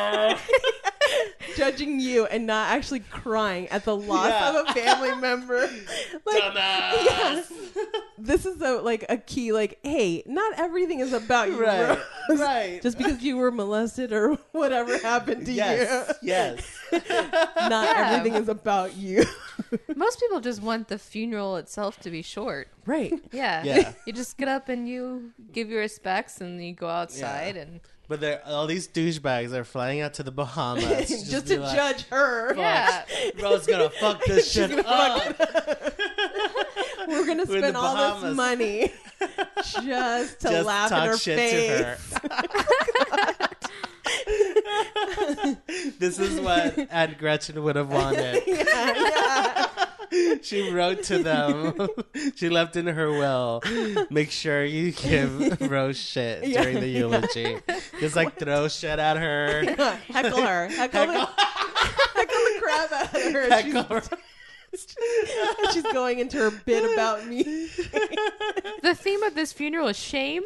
judging you and not actually crying at the loss Yeah. of a family member? Like, dumbass. this is a like a key. Like, hey, not everything is about you, Right, Rose. right. Just because you were molested or whatever happened to Yes, you, yes. not Yeah. everything is about you. Most people just want the funeral itself to be short. Right. Yeah. Yeah. You just get up and you give your respects and you go outside Yeah. and But they're, all these douchebags are flying out to the Bahamas Just, just, to be like, judge her. yeah. Rose gonna fuck this shit up. We're gonna We're in spend the all this Bahamas. money just to Just laugh talk in her shit face. to her. This is what Aunt Gretchen would have wanted. Yeah, yeah. She wrote to them. She left in her will, make sure you give Rose shit Yeah, during the eulogy. Just like throw shit at her. Heckle her. Heckle, the, heckle the crap out of her. and Heckle her. She's, and she's going into her bit about me. The theme of this funeral is shame.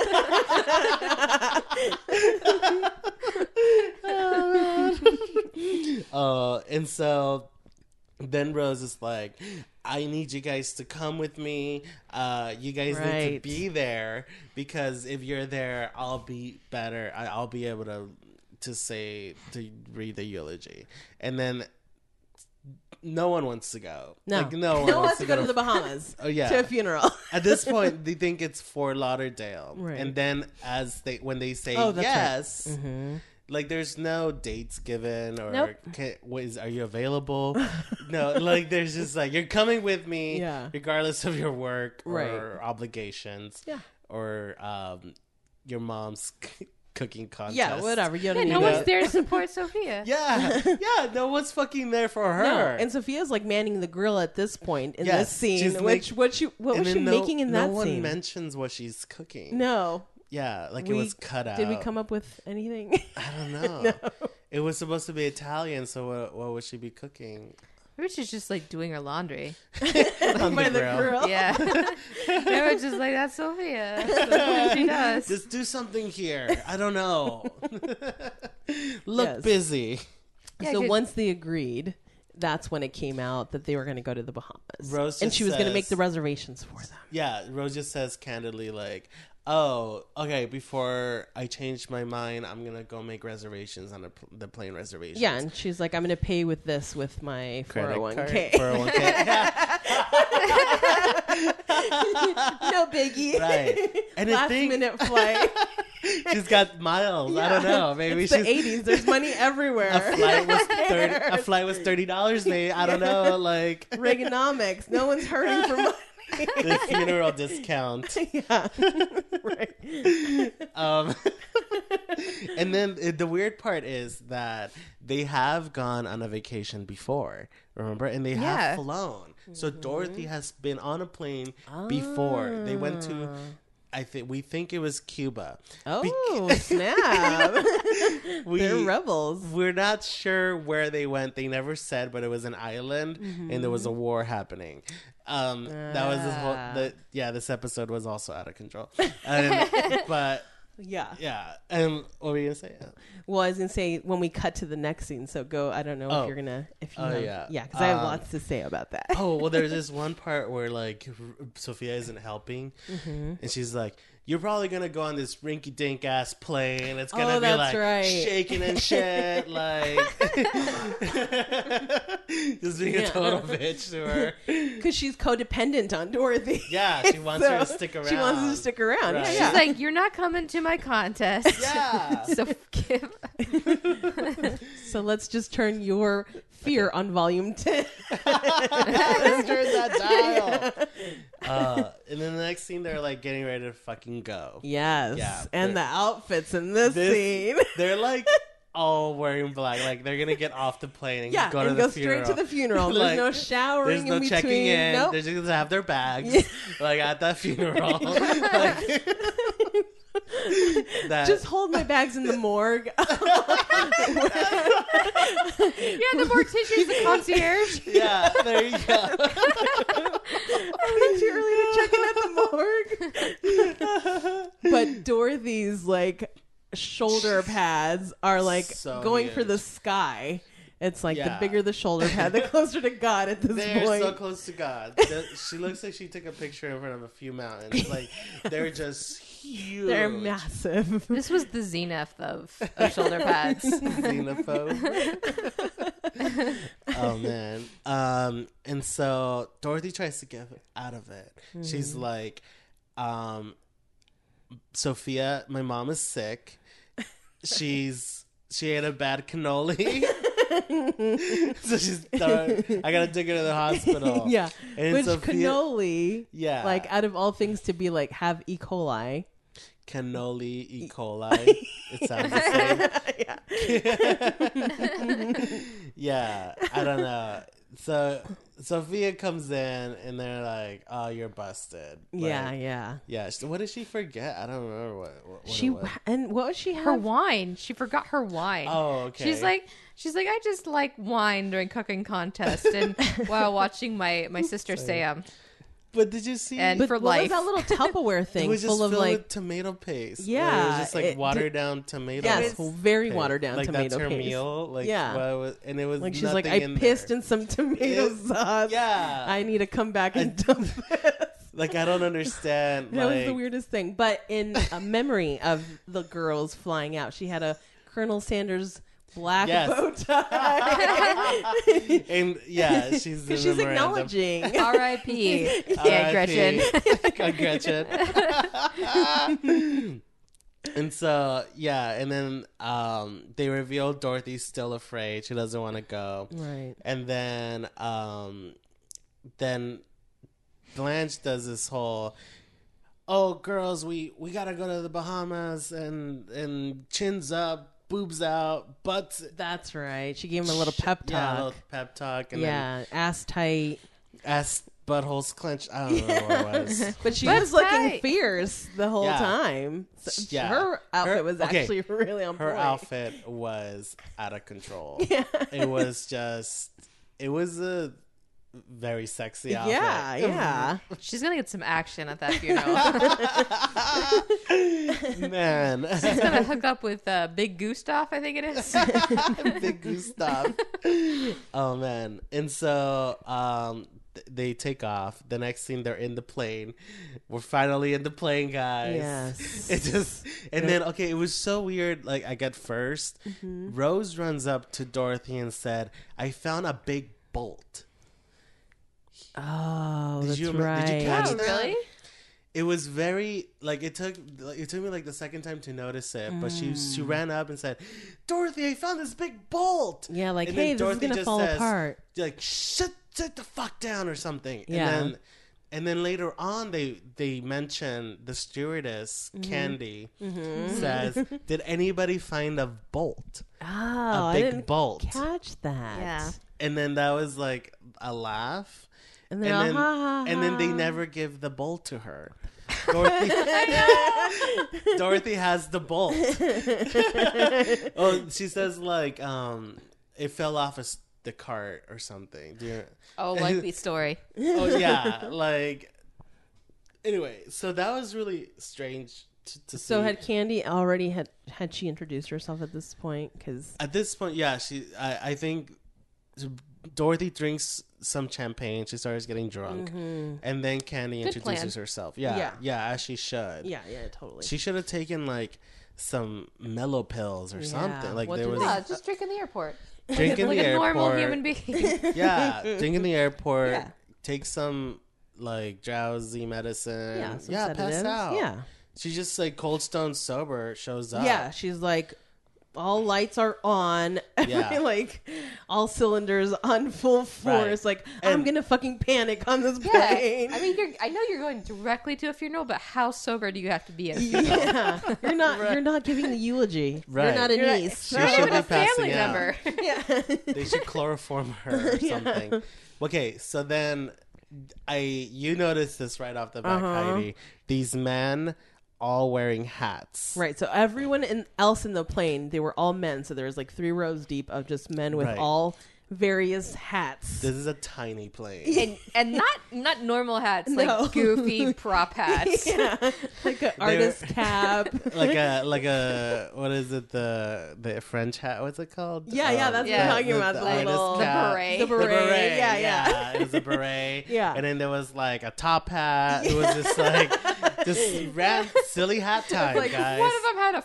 Uh, and so then Rose is like, I need you guys to come with me. Uh, you guys need to Right. be there because if you're there, I'll be better. I, I'll be able to to say to read the eulogy. And then no one wants to go. No, like, no one no one wants wants to go to the Bahamas. Oh yeah. To a funeral. At this point, they think it's Fort Lauderdale, Right. and then as they when they say Oh, that's right. yes, Mm-hmm. like there's no dates given or Nope. can, what is, are you available? No, like there's just like you're coming with me, Yeah. regardless of your work or Right. obligations, Yeah. or um, your mom's c- cooking contest. Yeah, whatever. You Yeah, don't no need know. one's it. there to support Sophia. Yeah, yeah, no one's fucking there for her. No, and Sophia's like manning the grill at this point in Yes, this scene. she's Which make- what she what And was she then no, making in no that one scene? mentions what she's cooking. No, Yeah, like We- it was cut out. did we come up with anything? I don't know. It was supposed to be Italian, so what, what would she be cooking? Maybe she's just like doing her laundry. On By the the grill. grill. Yeah. They were just like, that's Sophia. That's what she does. Just do something here. I don't know. Look Yes. busy. Yeah, so 'cause- once they agreed, that's when it came out that they were going to go to the Bahamas. Rose and just she was going to make says- the reservations for them. Yeah, Rose just says candidly, like, oh, okay, before I change my mind, I'm going to go make reservations on the, pl- the plane reservations. Yeah, and she's like, I'm going to pay with this with my Credit four oh one card, k. four oh one k. Yeah, No biggie. right. And the Last thing, minute flight. she's got miles. I don't know. Maybe it's she's... the eighties. There's money everywhere. A flight was thirty. A flight was thirty dollars. Maybe I don't know. Like Reaganomics. No one's hurting for money. the funeral discount. Yeah. Right. Um, And then uh, the weird part is that they have gone on a vacation before, remember? And they Yeah. have flown. So Dorothy has been on a plane before. They went to, I think, we think it was Cuba. Oh, snap. We, They're rebels. We're not sure where they went. They never said, but it was an island and there was a war happening. Um, that was this whole, the, yeah, this episode was also out of control. And, but Yeah. yeah. And what were you going to say? Well, I was gonna say when we cut to the next scene. So go. I don't know Oh. if you're gonna. If you Oh, have, yeah. yeah, because I have Um, lots to say about that. Oh, well, there's this one part where, like, R- Sophia isn't helping. And she's like, you're probably going to go on this rinky-dink ass plane. It's going to Oh, be, that's like, right. shaking and shit. Like, just being Yeah. a total bitch to her. Because she's codependent on Dorothy. Yeah, she wants her to stick around. She wants her to stick around. Right. Yeah, She's yeah. like, you're not coming to my contest. Yeah. So give. So let's just turn your fear on volume ten. Let's turn that dial. Uh, and then the next scene, they're like getting ready to fucking go. Yes. Yeah, and the they're- outfits in this, This- scene. They're like all wearing black. Like they're gonna get off the plane and Yeah, go to and the go funeral. straight to the funeral. There's Like, no showering There's no in between. checking in. Nope. They're just gonna have their bags, Yeah. like at that funeral. Like, that, Just hold my bags in the morgue. Yeah, the mortician's the concierge. yeah, there you go. I think too early to check in at the morgue. But Dorothy's like shoulder pads are like So going for huge. the sky. It's like Yeah. the bigger the shoulder pad, the closer to God at this They're point. so close to God. The- She looks like she took a picture in front of a few mountains. Like they're just huge. They're massive. This was the zenith of, of shoulder pads. Xenophobe. Oh man. Um and so Dorothy tries to get out of it. She's like, um Sophia, my mom is sick. She's she ate a bad cannoli. So she's done. I gotta take her to the hospital. Yeah. And Which Sophia- cannoli, Yeah. like out of all things to be like have E. coli. Cannoli E. coli. It sounds the same. Yeah, I don't know. So Sophia comes in and they're like, "Oh, you're busted." Yeah, Like, yeah. yeah. She- What did she forget? I don't remember what. what, what She it was. and what was she have? Her wine. She forgot her wine. Oh, okay. She's like, she's like, I just like wine during cooking contest and while watching my my sister Sam. But did you see? And But for what life. was that little Tupperware it thing was just full of filled like with tomato paste. Yeah, it was just like it watered did- down tomato. yes, paste. very watered down like tomato that's her paste. meal. Like Yeah. what it was, and it was Like she's like, I nothing in pissed there. in some tomato It- sauce. Yeah. I need to come back and dump this. Like I don't understand. That was the like- weirdest thing. But in a memory of the girls flying out, she had a Colonel Sanders black Yes. bow tie. And yeah, she's in Because she's memorandum. acknowledging. R I P Yeah, R I P Gretchen. Gretchen. And so yeah, and then um, they reveal Dorothy's still afraid. She doesn't want to go. Right. And then um, then Blanche does this whole, oh girls, we we gotta go to the Bahamas and and chins up, boobs out, butts. That's right. She gave him a little pep talk. Yeah, a little pep talk, and Yeah, ass tight. then ass buttholes clenched. I don't know what it was. But she That's was looking tight. fierce the whole Yeah. time. So Yeah. Her outfit Her- was okay. actually really on Her point. outfit was out of control. Yeah. It was just, it was a very sexy outfit. Yeah, yeah. She's gonna get some action at that funeral. Man. She's gonna hook up with uh, Big Gustav, I think it is. Big Gustav. Oh, man. And so um, th- they take off. The next scene, they're in the plane. We're finally in the plane, guys. Yes. It just, and then, okay, it was so weird. Like, I got first, Mm-hmm. Rose runs up to Dorothy and said, I found a big bolt. Oh, Did that's you remember- right. did you catch Oh, that? really? It was very like it took like, it took me like the second time to notice it, but she she Mm. ran up and said, "Dorothy, I found this big bolt." Yeah, like, And then hey, this Dorothy is gonna just fall says, apart. Like, shut sit the fuck down or something. Yeah. And then And then later on, they they mention the stewardess, Mm-hmm. Candy, says, did anybody find a bolt? Oh, a I big didn't bolt. catch that. Yeah. And then that was like a laugh. And, And they're all, then, ha, ha, and then they ha. never give the bolt to her. Dorothy, Dorothy has the bolt. Oh, she says like um, it fell off a, the cart or something. Do you, Oh, likely story. oh yeah, like anyway. So that was really strange to, to So see. had Candy already had had she introduced herself at this point? Because At this point, yeah, she. I, I think Dorothy drinks some champagne. She starts getting drunk, and then Candy Good introduces plan. herself. Yeah, Yeah. yeah, as she should. yeah, yeah, totally. She should have taken like some mellow pills or Yeah. something. Like What there do was they- Yeah, just drink in the airport. drink in like the a airport. normal human being. Yeah, drink in the airport. Yeah. Take some like drowsy medicine. yeah, some yeah, pass sedatives. out. Yeah, She just like cold stone sober shows up. yeah. She's like, all lights are on. Yeah. Like all cylinders on full force. Right. Like I'm And- gonna fucking panic on this Yeah, plane. I mean, you're, I know you're going directly to a funeral, but how sober do you have to be at a funeral? yeah, you're not. You're not giving the eulogy. Right. You're not a You're not- niece. She Not should even be a family passing out. member. yeah. They should chloroform her or something. Okay, so then I you noticed this right off the bat, Uh-huh. Heidi. These men all wearing hats. Right. So everyone in, else in the plane, they were all men. So there was like three rows deep of just men with Right. all various hats. This is a tiny plane. and and not not normal hats, No. like goofy prop hats. yeah, like an artist cap. like a like a what is it the the French hat? What's it called? Yeah, yeah, that's what I'm talking about, the artist little- The cap. beret. The The beret. beret. Yeah, yeah. It was a beret. Yeah. And then there was like a top hat. It was just like just ran silly hat time, like, guys. One of them had a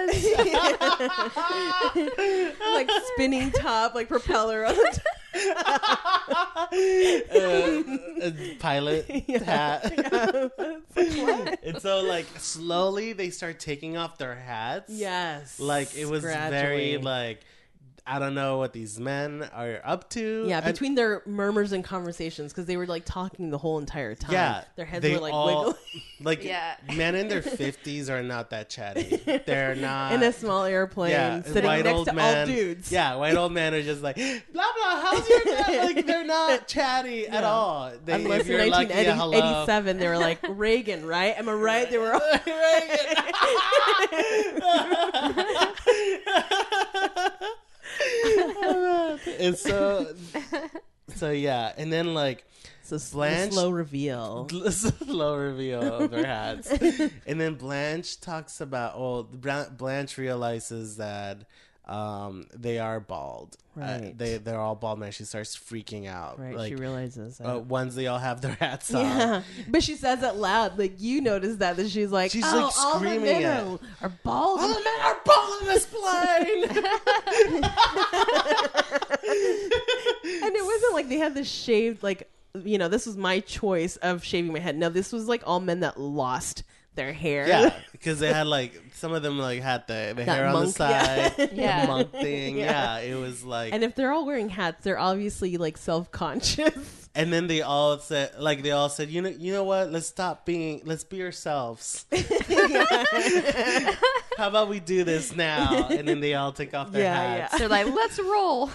fez. Like spinning top, like propeller on the top. uh, a pilot hat. And so like slowly they start taking off their hats. Yes. Like it was Gradually. very like I don't know what these men are up to. Yeah, And- between their murmurs and conversations, because they were like talking the whole entire time. yeah, Their heads they were like all, wiggling. Like Yeah. men in their fifties are not that chatty. They're not In a small airplane, yeah, sitting white next old to man, all dudes. Yeah, white old men are just like blah blah. How's your dad? Like they're not chatty at Yeah. all. They, Unless if in you're lucky, nineteen hello. eighty-seven, they were like, Reagan, right? Am I right? They were all. And so, so yeah, and then like It's a sl- Blanche- slow reveal. slow reveal of their hats, and then Blanche talks about. Well, Bla- Blanche realizes that um, they are bald. Uh, Right. they they're all bald, and she starts freaking out. Right, Like she realizes that. uh, once they all have their hats on. Yeah, but she says it loud. Like you notice that that she's like, She's, oh, like, all the screaming men it. are, are bald. All the men are bald in this plane. And it wasn't like they had this shaved, like, you know, this was my choice of shaving my head. No, this was like all men that lost their hair. Yeah, because they had like some of them like had the, the That hair on the monk, yeah. side, Yeah. the monk thing. Yeah. Yeah. it was like, And if they're all wearing hats, they're obviously like self-conscious. and then they all said, like they all said, you know, you know what? Let's stop being, let's be ourselves. How about we do this now? And then they all take off their Yeah, hats. They're like, let's roll.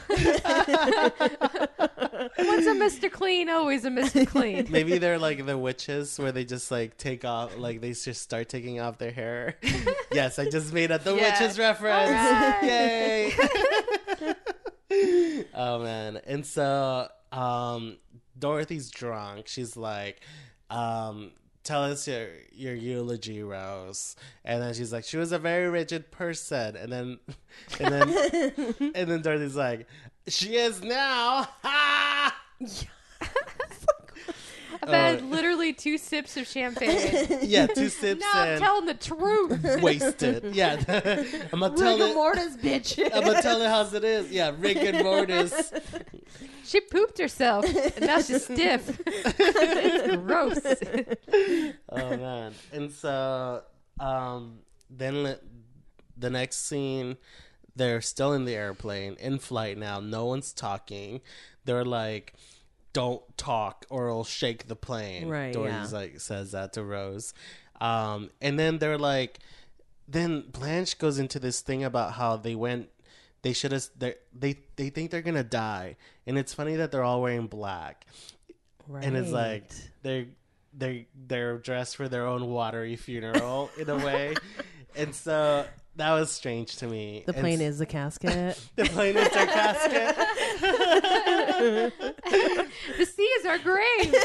Once a Mister Clean, always a Mister Clean. Maybe they're like the witches where they just like take off, like they just start taking off their hair. Yes, I just made up the Yeah. witches reference. Alright. Yay! Oh man, and so um, Dorothy's drunk. She's like, um, "Tell us your your eulogy, Rose." And then she's like, "She was a very rigid person." And then, and then, and then Dorothy's like, "She is now." Ha! I've had literally two sips of champagne. Yeah, two sips No, I'm and telling the truth. wasted. Yeah, I'm gonna tell Rigor it. mortis, bitch. I'm gonna tell it how it is. Yeah, rigor mortis. She pooped herself, and now she's stiff. It's gross. Oh man! And so, um, then le- the next scene, they're still in the airplane, in flight now. No one's talking. They're like, don't talk or it'll shake the plane. Right, Dory's yeah. like says that to Rose. Um, and then they're like, then Blanche goes into this thing about how they went, they should have, they they think they're gonna die, and it's funny that they're all wearing black, Right. and it's like they're they they're dressed for their own watery funeral in a way, and so that was strange to me. The And plane s- is a casket. the plane is their casket. The sea is our grave.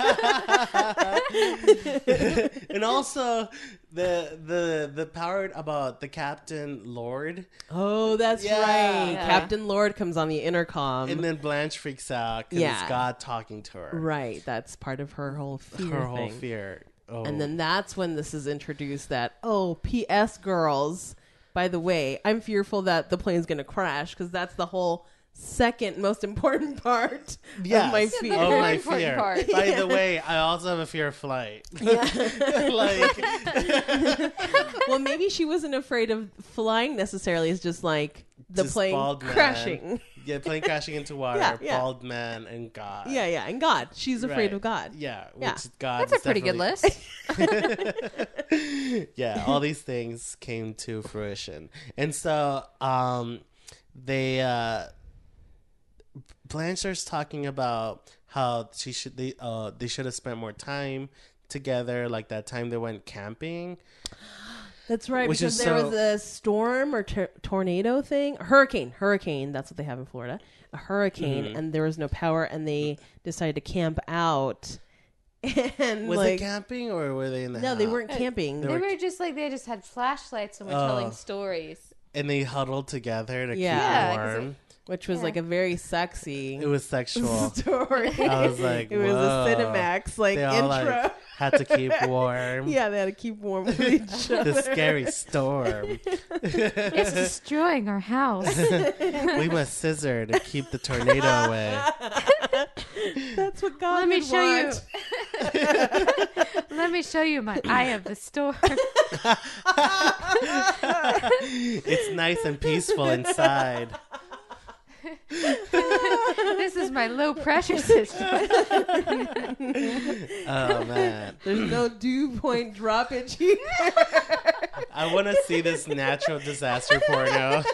And also the the the part about the Captain Lord, Oh, that's Yeah. right. Yeah. Captain Lord comes on the intercom. and then Blanche freaks out because Yeah. it's God talking to her. Right. That's part of her whole fear Her whole thing. fear. Oh. And then that's when this is introduced that, oh, P S girls, by the way, I'm fearful that the plane's going to crash because that's the whole second most important part Yes. of my Yeah, fear. the Oh, more my important fear. part. By the way, I also have a fear of flight. like, Well, maybe she wasn't afraid of flying necessarily. It's just like the Just plane bald man. crashing. yeah, plane crashing into water, Yeah, yeah. bald man, and God. Yeah, yeah. And God. She's afraid Right. of God. Yeah, Yeah. which God. That's a is pretty good definitely- list. Yeah, all these things came to fruition, and so um, they uh, Blanche starts talking about how she should they uh they should have spent more time together, like that time they went camping. That's right, Which because is there so- was a storm or tor- tornado thing. Hurricane. Hurricane. That's what they have in Florida. A hurricane, Mm-hmm. and there was no power, and they decided to camp out. And Was like, it camping or were they in the no, they house? weren't camping. They They were- were just like they just had flashlights and were Oh. telling stories. And they huddled together to Yeah. Yeah, keep 'cause warm. which was Yeah. like a very sexy It was sexual. story. I was like, it was whoa. a Cinemax like They all intro. like had to keep warm. Yeah, they had to keep warm with each other. The scary storm. It's destroying our house. We must scissor to keep the tornado away. That's what God Let me would show you. want. Let me show you my eye of the storm. It's nice and peaceful inside. This is my low pressure system. Oh man, There's no dew point droppage here. I want to see this natural disaster porno.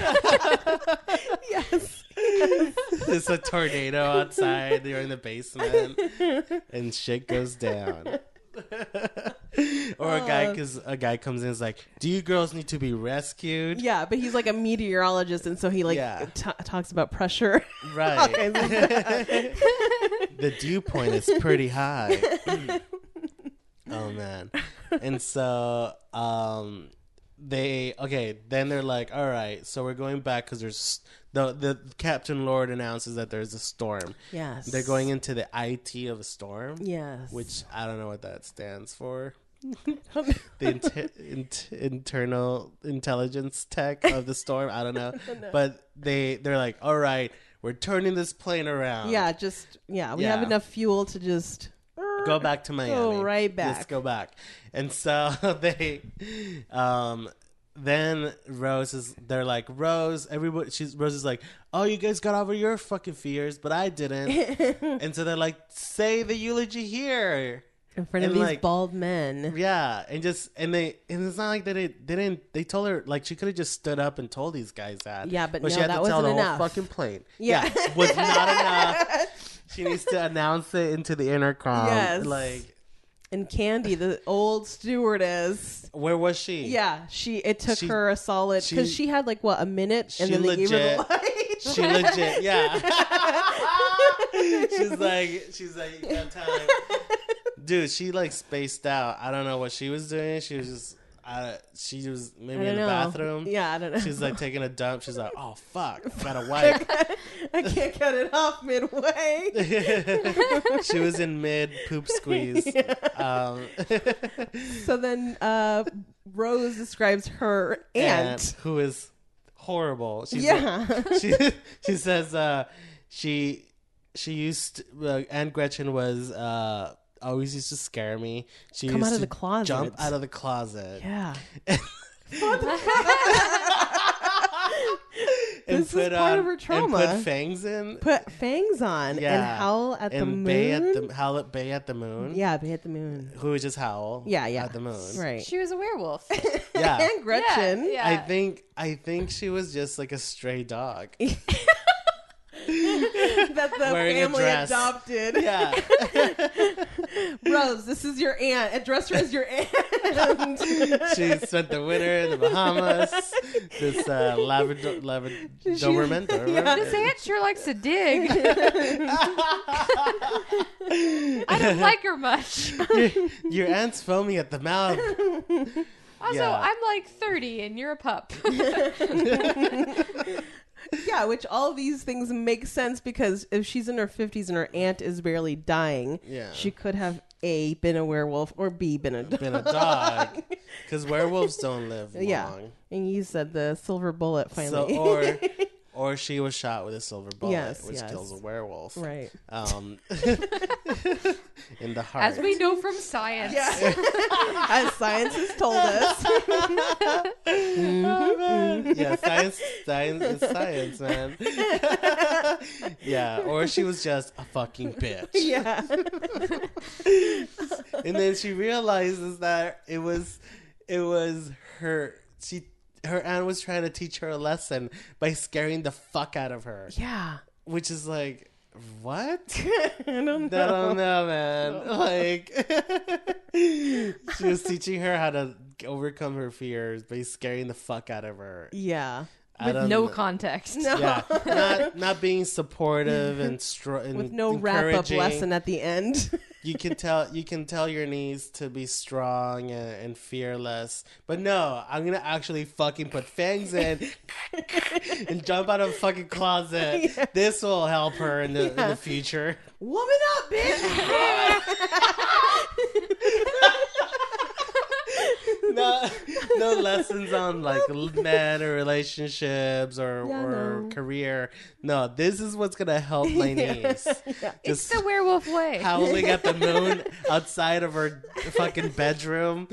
Yes. There's a tornado outside. You're in the basement, and shit goes down. Or a guy, because a guy comes in and is like, "Do you girls need to be rescued?" Yeah, but he's like a meteorologist, and so he like Yeah. t- talks about pressure. Right. kinds of stuff. The dew point is pretty high. Oh man. And so um they okay, then they're like, all right, so we're going back because there's the the Captain Lord announces that there's a storm. Yes. They're going into the I T of a storm, Yes. which I don't know what that stands for. The inter- int- internal intelligence tech of the storm. I don't know, but they they're like, all right, we're turning this plane around. Yeah, just yeah, we have Yeah. enough fuel to just Go back to Miami. Go right back. Just go back. And so they, um, then Rose is, they're like, Rose, everybody, she's, Rose is like, oh, you guys got over your fucking fears, but I didn't. And so they're like, say the eulogy here. in front of And, these like- bald men. Yeah. And just, and they, and it's not like that it they didn't, they told her, like, she could have just stood up and told these guys that. Yeah, but she no, had that to tell wasn't the enough. whole fucking plane. Yeah. Was not enough. She needs to announce it into the intercom. Yes. Like, And Candy, the old stewardess. where was she? Yeah, she. It took She- her a solid because she- she, had like what a minute, and she then they gave her legit- the light. She legit, yeah. she's like, she's like, you got time, dude. She like spaced out. I don't know what she was doing. She was just, uh, she was I maybe don't in the know. bathroom. Yeah, I don't know. She's like taking a dump. She's like, oh fuck, gotta wipe. I can't cut it off midway. She was in mid poop squeeze. Um, So then uh, Rose describes her and aunt. who is horrible. She's Yeah. like- she she says uh, she she used uh, Aunt Gretchen was uh, always used to scare me. She Come used out of to the closet. jump out of the closet. Yeah. and This put is part on of her trauma. and put fangs in. Put fangs on Yeah. and howl at the and moon. bay at the howl at bay at the moon. Yeah, bay at the moon. Who would just howl? Yeah, yeah. At the moon. Right. She was a werewolf. Yeah. And Gretchen. Yeah, I yeah. think I think she was just like a stray dog. That the Wearing a family dress. adopted. Yeah. Rose, this is your aunt. Address her as your aunt. She spent the winter in the Bahamas. This uh, Labrador, Labrador, Doberman. Doberman. Yeah. This aunt sure likes to dig. I don't like her much. your, your aunt's foaming at the mouth. Also, Yeah. I'm like thirty and you're a pup. Yeah, which all these things make sense because if she's in her fifties and her aunt is barely dying, Yeah. she could have A, been a werewolf, or B, been a dog. Been a dog. Because werewolves don't live long. Yeah. And you said the silver bullet So, finally. or, or she was shot with a silver bullet, Yes, which yes. kills a werewolf. Right. Um, in the heart. As we know from science. Yeah. As science has told us. Oh, man. Yeah, science, science is science, man. Yeah, or she was just a fucking bitch. Yeah. And then she realizes that it was, it was her. She, her aunt was trying to teach her a lesson by scaring the fuck out of her, Yeah. which is like, what? I don't know. I don't know, man. Like, she was teaching her how to overcome her fears by scaring the fuck out of her. Yeah. I With don't no know. context. No. Yeah, not not being supportive and, str- and With no wrap up encouraging. lesson at the end. You can tell you can tell your niece to be strong and, and fearless, but no, I'm gonna actually fucking put fangs in and jump out of a fucking closet. Yeah. This will help her in the in Yeah. the future. Woman up, bitch. No, no lessons on like men or relationships or Yeah, or no. career. No, this is what's gonna help my niece. Yeah. It's Just the werewolf way. howling at the moon outside of her fucking bedroom.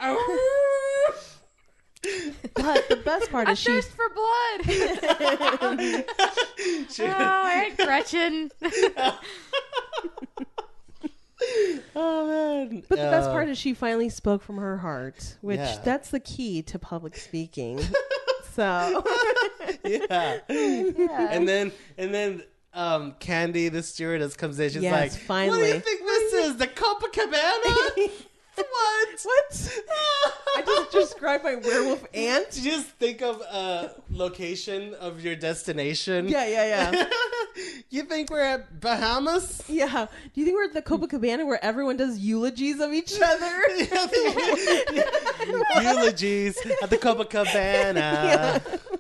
But the best part I is she. thirst for blood. She- Oh, Aunt Gretchen. oh man! But the best Uh, part is she finally spoke from her heart, which Yeah. that's the key to public speaking. So yeah. Yeah. And then and then um, Candy, the stewardess, comes in. She's Yes, like, finally. "What do you think this is? The Copacabana?" What? What? I just described my werewolf aunt. Just think of a location of your destination. Yeah, yeah, yeah. You think we're at Bahamas? Yeah. Do you think we're at the Copacabana where everyone does eulogies of each other? Eulogies at the Copacabana. Yeah.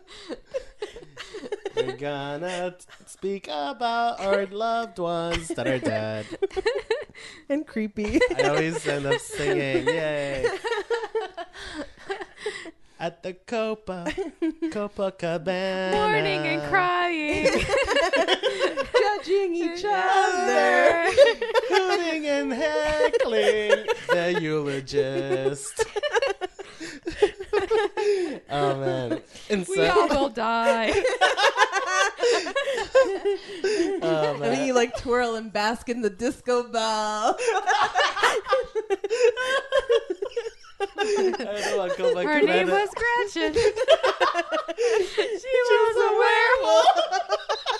We're gonna t- speak about our loved ones that are dead. And creepy. I always end up singing, yay. At the Copa, Copacabana. Mourning and crying. Judging each other. Hooting and heckling the eulogist. Oh, man. And We so, all will die. oh, And then man. you like twirl and bask in the disco ball. I don't know what Copacabana. Her name was Gretchen. She was a werewolf.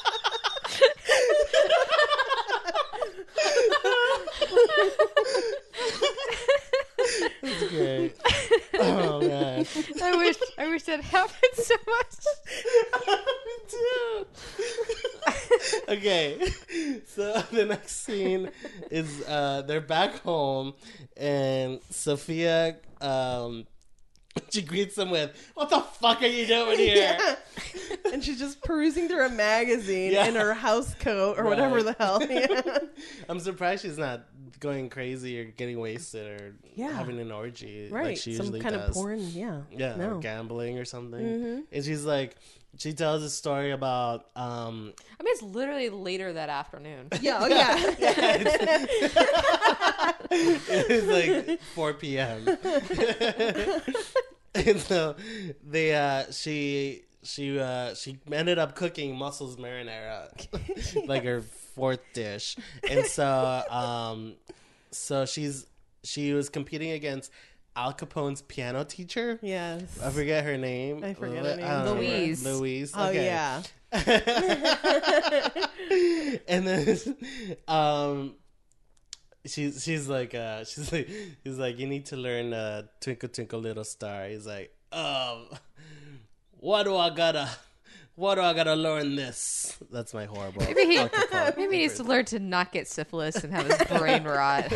That's great. Oh, man. I wish I wish that happened so much. Okay, so the next scene is uh, they're back home, and Sophia, um, she greets them with, "What the fuck are you doing here?" Yeah. And she's just perusing through a magazine Yeah. in her house coat or Right. whatever the hell. Yeah. I'm surprised she's not going crazy or getting wasted or Yeah. having an orgy Right. like she Some usually kind does. of porn. Yeah. Yeah, No. or gambling or something. Mhm. And she's like, she tells a story about um, I mean, it's literally later that afternoon. Yeah. Oh, yeah. it was like four p.m. And so they uh she she uh, she ended up cooking mussels marinara, like her fourth dish, and so um, so she's she was competing against Al Capone's piano teacher. Yes. I forget her name. I forget Li- her name. I don't know. Louise. Louise. Oh Okay. yeah. And then um she's she's like uh she's like he's like you need to learn uh Twinkle Twinkle Little Star. He's like, um what do I gotta what do I gotta learn this? That's my horrible. Maybe he, Al Capone maybe he needs to learn to not get syphilis and have his brain rot.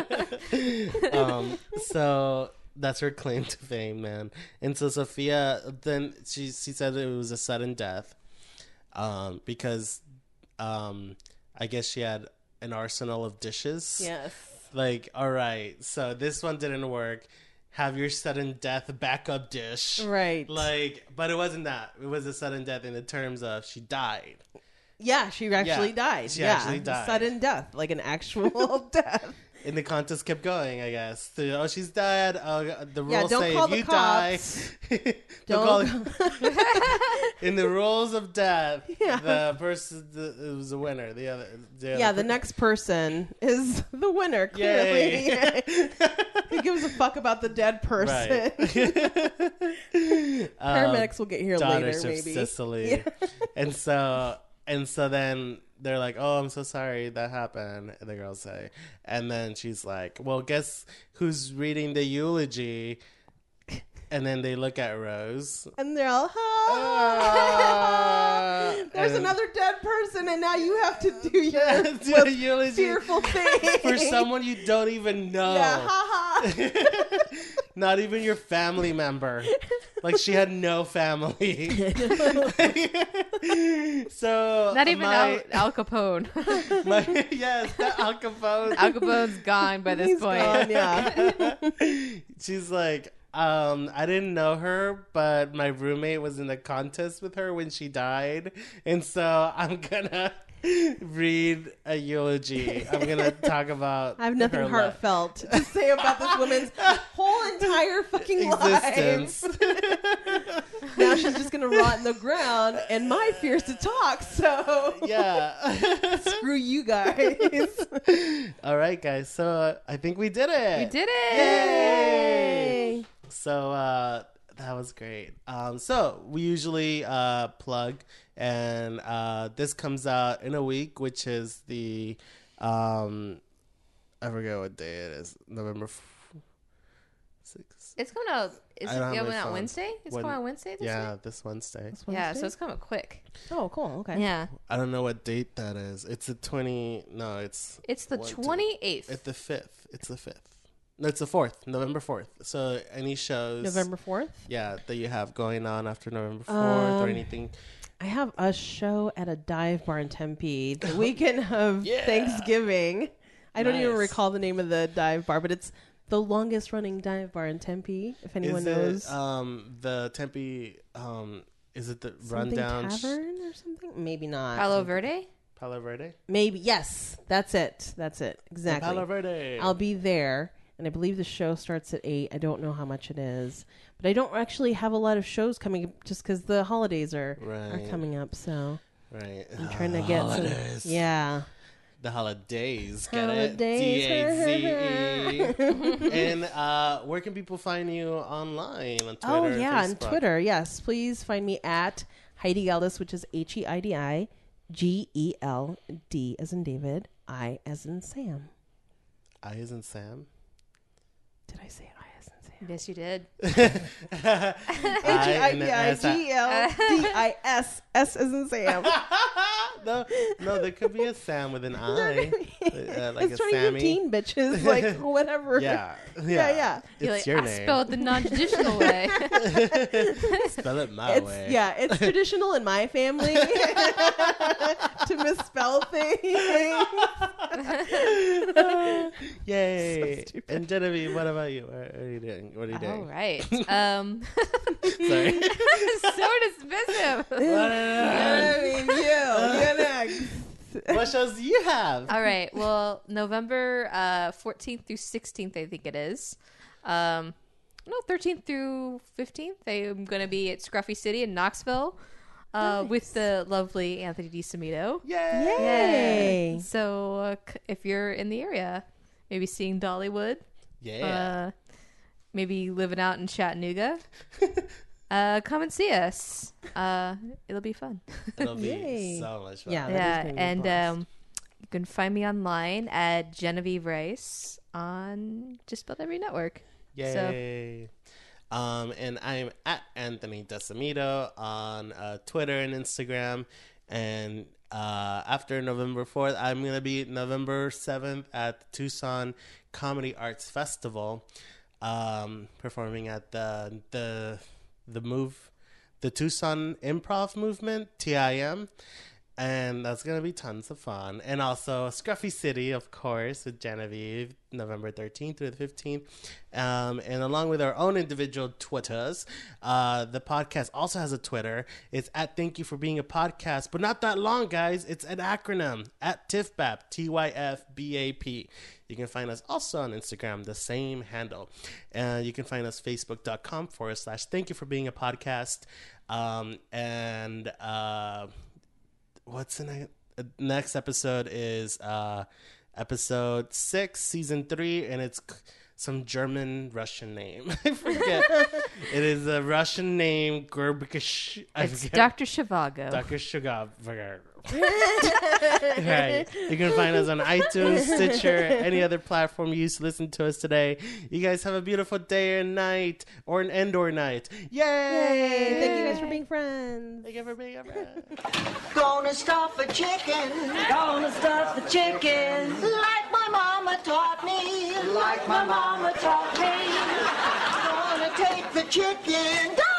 um so that's her claim to fame, man. And so Sophia, then she she said it was a sudden death, um, because, um, I guess she had an arsenal of dishes. Yes. Like, all right, so this one didn't work. Have your sudden death backup dish. Right. Like, but it wasn't that. It was a sudden death in the terms of she died. Yeah, she actually Yeah, died. she yeah, actually died. Sudden death, like an actual death. And the contest kept going, I guess. The, oh, she's dead. Oh, the rules Yeah, don't say call if the you cops. die, Don't. call it- in the rules of death, Yeah. the person the, it was the winner. The other, the other Yeah, the per- next person is the winner. Clearly, Yay. who gives a fuck about the dead person? Right. Um, Paramedics will get here daughters later, of maybe. Sicily, Yeah. and so and so then they're like, "Oh, I'm so sorry that happened." And the girls say, and then she's like, "Well, guess who's reading the eulogy?" And then they look at Rose. And they're all, Ah. there's And- another dead person, and now you have to do your Yeah, do a most eulogy fearful thing for someone you don't even know. Yeah, haha. Not even your family member. Like she had no family. So Not even my, Al, Al Capone. my yes, that Al Capone. Al Capone's gone by this He's point. gone, yeah. She's like, um, I didn't know her, but my roommate was in a contest with her when she died, and so I'm gonna read a eulogy. I'm gonna talk about. I have nothing her heartfelt to say about this woman's whole entire fucking existence. life. Now she's just gonna rot in the ground, and my fear is to talk. So Yeah. screw you guys. All right, guys. So uh, I think we did it. We did it! Yay! So uh, that was great. Um, so we usually uh, plug, and uh, this comes out in a week, which is the um, I forget what day it is. November sixth. It's coming out. Is I it don't have coming my out phone. Wednesday? It's When- coming out Wednesday this Yeah, week? this Wednesday. This Yeah, Wednesday? so it's coming quick. Oh, cool. Okay. Yeah. I don't know what date that is. It's the twenty. No, it's It's the One, two. twenty-eighth. it's the fifth. It's the fifth. No, it's the fourth. November fourth. So any shows? November fourth. Yeah, that you have going on after November fourth or Um, anything. I have a show at a dive bar in Tempe the weekend of Yeah. Thanksgiving. I don't even Nice. recall the name of the dive bar, but it's the longest running dive bar in Tempe. If anyone Is knows, it um the Tempe um is it the something rundown sh- tavern or something? Maybe not. Palo Verde? Palo Verde? Maybe yes. That's it. That's it. Exactly. Palo Verde. I'll be there, and I believe the show starts at eight. I don't know how much it is, but I don't actually have a lot of shows coming up just because the holidays are are Right. coming up. So Right. I'm trying to get Holidays. some. Yeah. The holidays. Get Holidays. it? D A Z E. And uh, where can people find you online on Twitter? Oh and yeah, on Facebook? Twitter. Yes, please find me at Heidi Geldis, which is H E I D I G E L D as in David, I as in Sam. I as in Sam. Did I say I as in Sam? Yes, you did. H E I D I G E L D I S S as in Sam. No, no, there could be a Sam with an I, uh, like it's a twenty Sammy. fifteen, bitches. Like whatever. Yeah, yeah, Yeah, yeah. It's You're like, your I name. spelled the non-traditional way. Spell it my It's way. yeah, it's traditional in my family to misspell things. Yay! So stupid. And Genevieve, what about you? What are you doing? What are you All doing? right. Um, Sorry. so dismissive. I mean, you, you next. What shows do you have? All right. Well, November uh, fourteenth through sixteenth, I think it is. Um, no, thirteenth through fifteenth. I'm going to be at Scruffy City in Knoxville uh, Nice. with the lovely Anthony DiCimito. Yay! Yay! So uh, c- if you're in the area, maybe seeing Dollywood, Yeah. uh, maybe living out in Chattanooga, uh, come and see us. Uh, it'll be fun. It'll be Yay. so much fun. Yeah. That is yeah, gonna be a and blast. um, you can find me online at Genevieve Rice on just about every network. Yay. Um, and I'm at Anthony Decimito on uh, Twitter and Instagram. And uh, after November fourth, I'm going to be November seventh at the Tucson Comedy Arts Festival, um, performing at the the the move, the Tucson Improv Movement, T I M. And that's going to be tons of fun. And also Scruffy City, of course, with Genevieve, November thirteenth through the fifteenth. Um, and along with our own individual Twitters, uh, the podcast also has a Twitter. It's at Thank You For Being a Podcast, but not that long, guys. It's an acronym, at T I F B A P, T Y F B A P. You can find us also on Instagram, the same handle. Uh, you can find us facebook.com forward slash Thank You For Being a Podcast. Um, and... Uh, What's the next? Uh, next episode is uh, episode six, season three, and it's c- some German Russian name. I forget. It is a Russian name. Gerbikish. It's Doctor Shivago. Doctor Sugar. Right. You can find us on iTunes, Stitcher, any other platform you use to listen to us today. You guys have a beautiful day or night, or an end or night. Yay! Yay! Thank you guys for being friends. Thank you for being a friend. Gonna stuff a chicken. Gonna stuff the chicken Like my mama taught me. like my mama taught me. Gonna take the chicken.